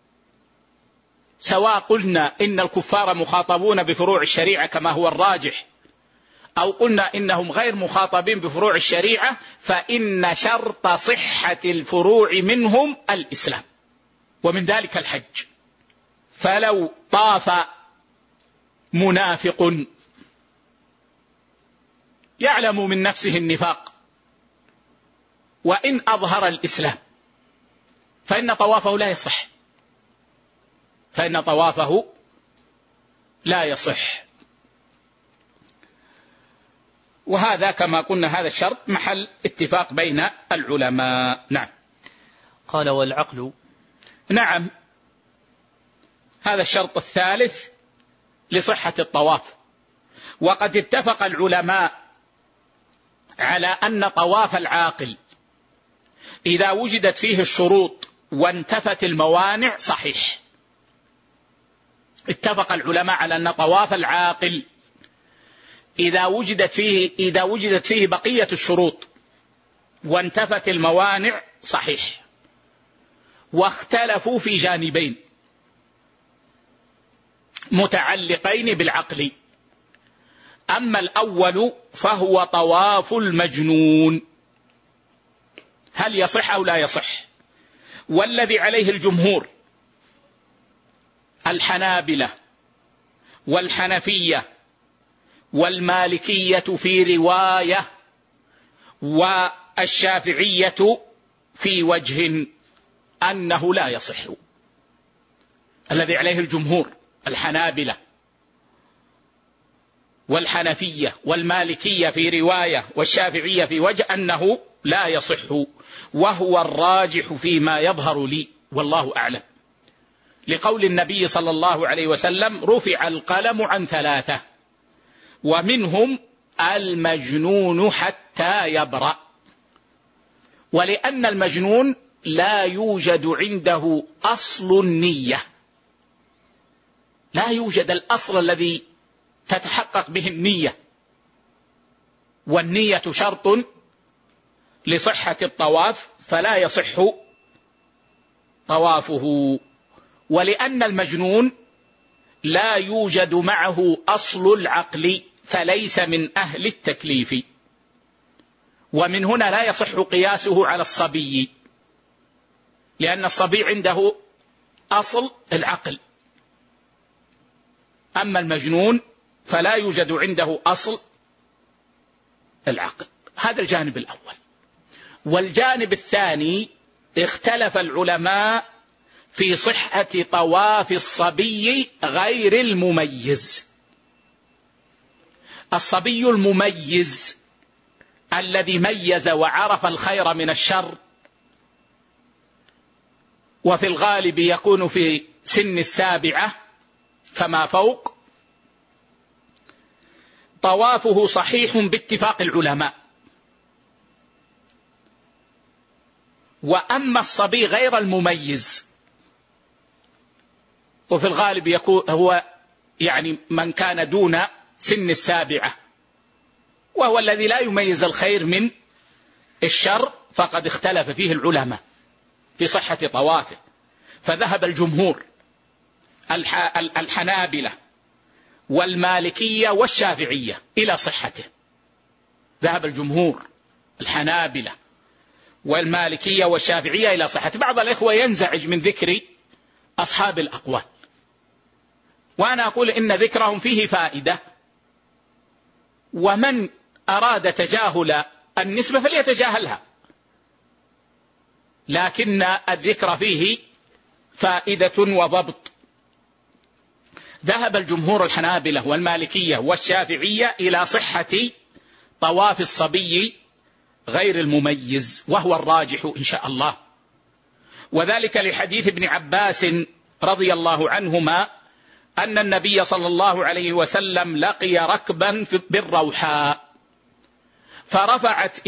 سواء قلنا إن الكفار مخاطبون بفروع الشريعة كما هو الراجح، أو قلنا إنهم غير مخاطبين بفروع الشريعة، فإن شرط صحة الفروع منهم الإسلام، ومن ذلك الحج. فلو طاف منافق يعلم من نفسه النفاق وإن أظهر الإسلام فإن طوافه لا يصح، فإن طوافه لا يصح. وهذا كما قلنا هذا الشرط محل اتفاق بين العلماء. نعم. قال والعقل. نعم، هذا الشرط الثالث لصحة الطواف. وقد اتفق العلماء على أن طواف العاقل إذا وجدت فيه الشروط وانتفت الموانع صحيح. اتفق العلماء على أن طواف العاقل إذا وجدت فيه بقية الشروط وانتفت الموانع صحيح. واختلفوا في جانبين متعلقين بالعقل. أما الأول فهو طواف المجنون، هل يصح أو لا يصح؟ والذي عليه الجمهور الحنابلة والحنفية والمالكية في رواية والشافعية في وجه أنه لا يصح. الذي عليه الجمهور الحنابلة والحنفية والمالكية في رواية والشافعية في وجه أنه لا يصح، وهو الراجح فيما يظهر لي والله أعلم، لقول النبي صلى الله عليه وسلم: رفع القلم عن 3، ومنهم المجنون حتى يبرأ. ولأن المجنون لا يوجد عنده أصل النية، لا يوجد الأصل الذي تتحقق به النية، والنية شرط لصحة الطواف، فلا يصح طوافه. ولأن المجنون لا يوجد معه أصل العقل، فليس من أهل التكليف، ومن هنا لا يصح قياسه على الصبي، لأن الصبي عنده أصل العقل، أما المجنون فلا يوجد عنده أصل العقل. هذا الجانب الأول. والجانب الثاني اختلف العلماء في صحة طواف الصبي غير المميز. الصبي المميز الذي ميز وعرف الخير من الشر، وفي الغالب يكون في سن 7 فما فوق، طوافه صحيح باتفاق العلماء. وأما الصبي غير المميز، وفي الغالب يكون هو يعني من كان دون سن 7، وهو الذي لا يميز الخير من الشر، فقد اختلف فيه العلماء. في صحة طوافه، فذهب الجمهور الحنابلة والمالكية والشافعية إلى صحته. ذهب الجمهور الحنابلة والمالكية والشافعية إلى صحته. بعض الإخوة ينزعج من ذكر أصحاب الأقوال، وأنا أقول إن ذكرهم فيه فائدة، ومن أراد تجاهل النسبة فليتجاهلها، لكن الذكر فيه فائدة وضبط. ذهب الجمهور الحنابلة والمالكية والشافعية إلى صحة طواف الصبي غير المميز، وهو الراجح إن شاء الله، وذلك لحديث ابن عباس رضي الله عنهما أن النبي صلى الله عليه وسلم لقي ركبا بالروحاء فرفعت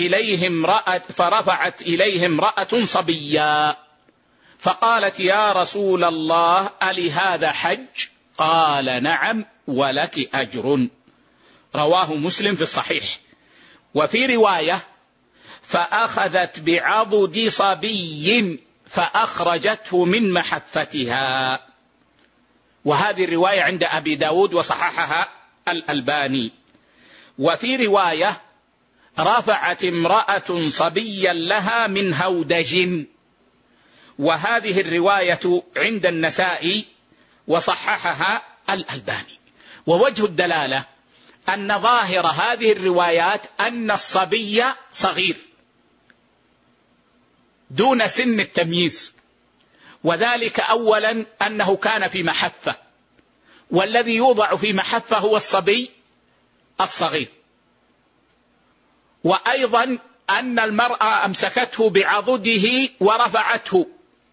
إليه امرأة صبيا فقالت: يا رسول الله ألي هذا حج؟ قال: نعم ولك أجر. رواه مسلم في الصحيح. وفي رواية: فأخذت بعضد صبي فأخرجته من محفتها، وهذه الرواية عند أبي داود وصححها الألباني. وفي رواية: رفعت امرأة صبيا لها من هودج، وهذه الرواية عند النسائي وصححها الألباني. ووجه الدلالة أن ظاهر هذه الروايات أن الصبي صغير دون سن التمييز، وذلك أولا أنه كان في محفة، والذي يوضع في محفة هو الصبي الصغير، وأيضا أن المرأة أمسكته بعضده ورفعته،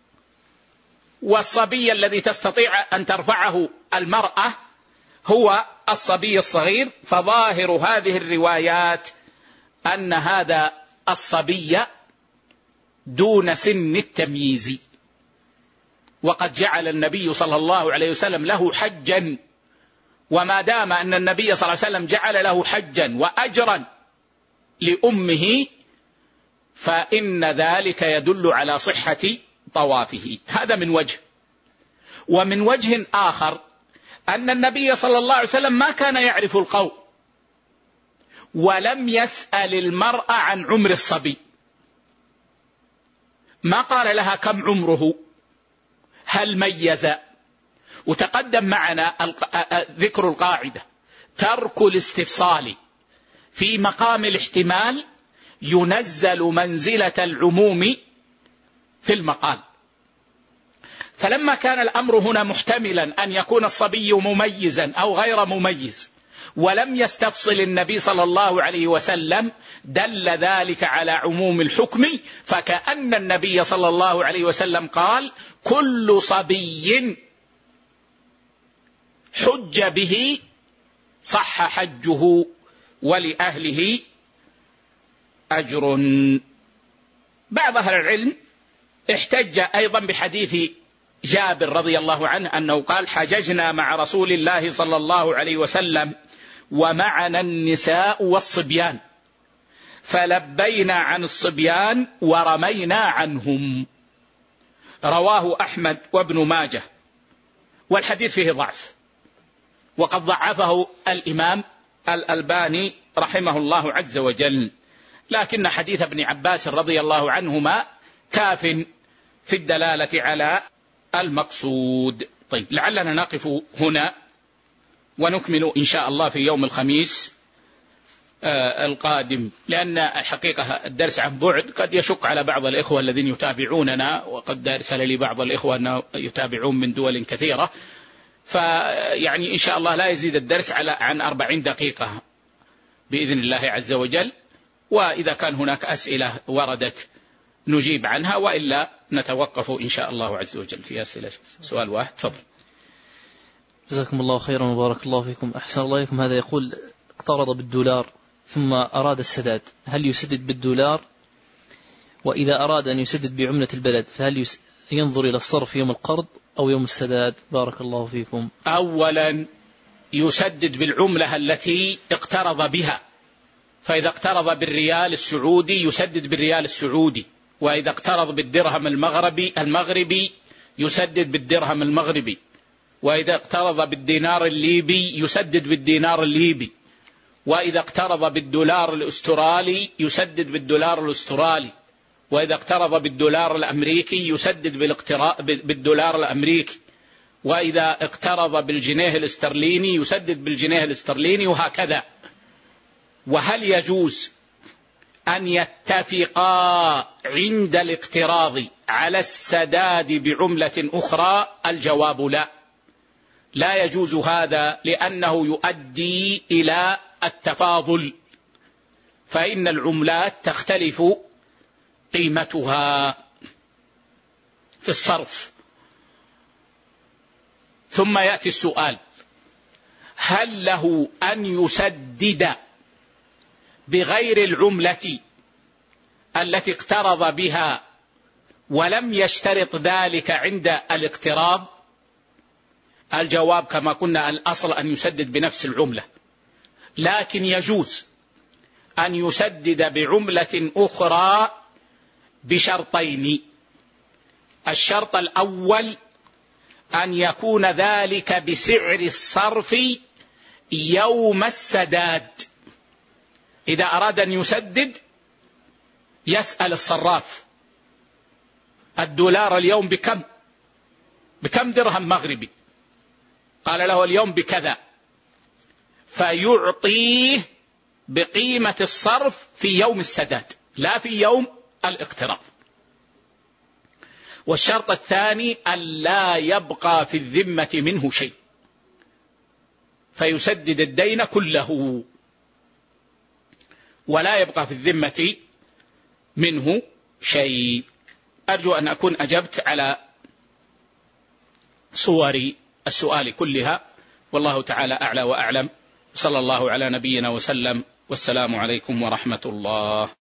والصبي الذي تستطيع أن ترفعه المرأة هو الصبي الصغير. فظاهر هذه الروايات أن هذا الصبي دون سن التمييز، وقد جعل النبي صلى الله عليه وسلم له حجا، وما دام أن النبي صلى الله عليه وسلم جعل له حجا وأجرا لأمه فإن ذلك يدل على صحة طوافه. هذا من وجه. ومن وجه آخر أن النبي صلى الله عليه وسلم ما كان يعرف القول، ولم يسأل المرأة عن عمر الصبي، ما قال لها كم عمره، هل ميز. وتقدم معنا ذكر القاعدة: ترك الاستفصال في مقام الاحتمال ينزل منزلة العموم في المقال. فلما كان الأمر هنا محتملا أن يكون الصبي مميزا أو غير مميز ولم يستفصل النبي صلى الله عليه وسلم، دل ذلك على عموم الحكم، فكأن النبي صلى الله عليه وسلم قال: كل صبي حج به صح حجه ولأهله أجر. بعض أهل العلم احتج أيضا بحديث جابر رضي الله عنه أنه قال: حججنا مع رسول الله صلى الله عليه وسلم ومعنا النساء والصبيان فلبينا عن الصبيان ورمينا عنهم. رواه أحمد وابن ماجه، والحديث فيه ضعف، وقد ضعفه الإمام الألباني رحمه الله عز وجل، لكن حديث ابن عباس رضي الله عنهما كاف في الدلالة على المقصود. طيب، لعلنا نقف هنا ونكمل إن شاء الله في يوم الخميس القادم، لأن الحقيقة الدرس عن بعد قد يشق على بعض الإخوة الذين يتابعوننا، وقد أرسل لي بعض الإخوة أنه يتابعون من دول كثيرة، فيعني إن شاء الله لا يزيد الدرس عن 40 دقيقة بإذن الله عز وجل، وإذا كان هناك أسئلة وردت نجيب عنها، وإلا نتوقف إن شاء الله عز وجل في أسئلة. سؤال واحد، تفضل. جزاكم الله خيرا وبارك الله فيكم. أحسن الله إليكم. هذا يقول: اقترض بالدولار ثم أراد السداد، هل يسدد بالدولار؟ وإذا أراد أن يسدد بعملة البلد فهل ينظر إلى الصرف يوم القرض أو يوم السداد؟ بارك الله فيكم. أولا يسدد بالعملة التي اقترض بها، فإذا اقترض بالريال السعودي يسدد بالريال السعودي، وإذا اقترض بالدرهم المغربي يسدد بالدرهم المغربي، وإذا اقترض بالدينار الليبي يسدد بالدينار الليبي، وإذا اقترض بالدولار الأسترالي يسدد بالدولار الأسترالي، وإذا اقترض بالدولار الأمريكي يسدد بالدولار الأمريكي، وإذا اقترض بالجنيه الاسترليني يسدد بالجنيه الاسترليني، وهكذا. وهل يجوز أن يتفقا عند الاقتراض على السداد بعملة أخرى؟ الجواب لا، لا يجوز هذا، لأنه يؤدي إلى التفاضل، فإن العملات تختلف قيمتها في الصرف. ثم يأتي السؤال: هل له أن يسدد بغير العملة التي اقترض بها ولم يشترط ذلك عند الاقتراض؟ الجواب كما قلنا الأصل أن يسدد بنفس العملة، لكن يجوز أن يسدد بعملة أخرى بشرطين. الشرط الأول أن يكون ذلك بسعر الصرف يوم السداد. إذا أراد أن يسدد يسأل الصراف: الدولار اليوم بكم؟ بكم درهم مغربي؟ قال له اليوم بكذا، فيعطيه بقيمة الصرف في يوم السداد لا في يوم الاقتراض. والشرط الثاني أن لا يبقى في الذمة منه شيء، فيسدد الدين كله ولا يبقى في الذمة منه شيء. أرجو أن أكون أجبت على صور السؤال كلها، والله تعالى أعلى وأعلم. صلى الله على نبينا وسلم، والسلام عليكم ورحمة الله.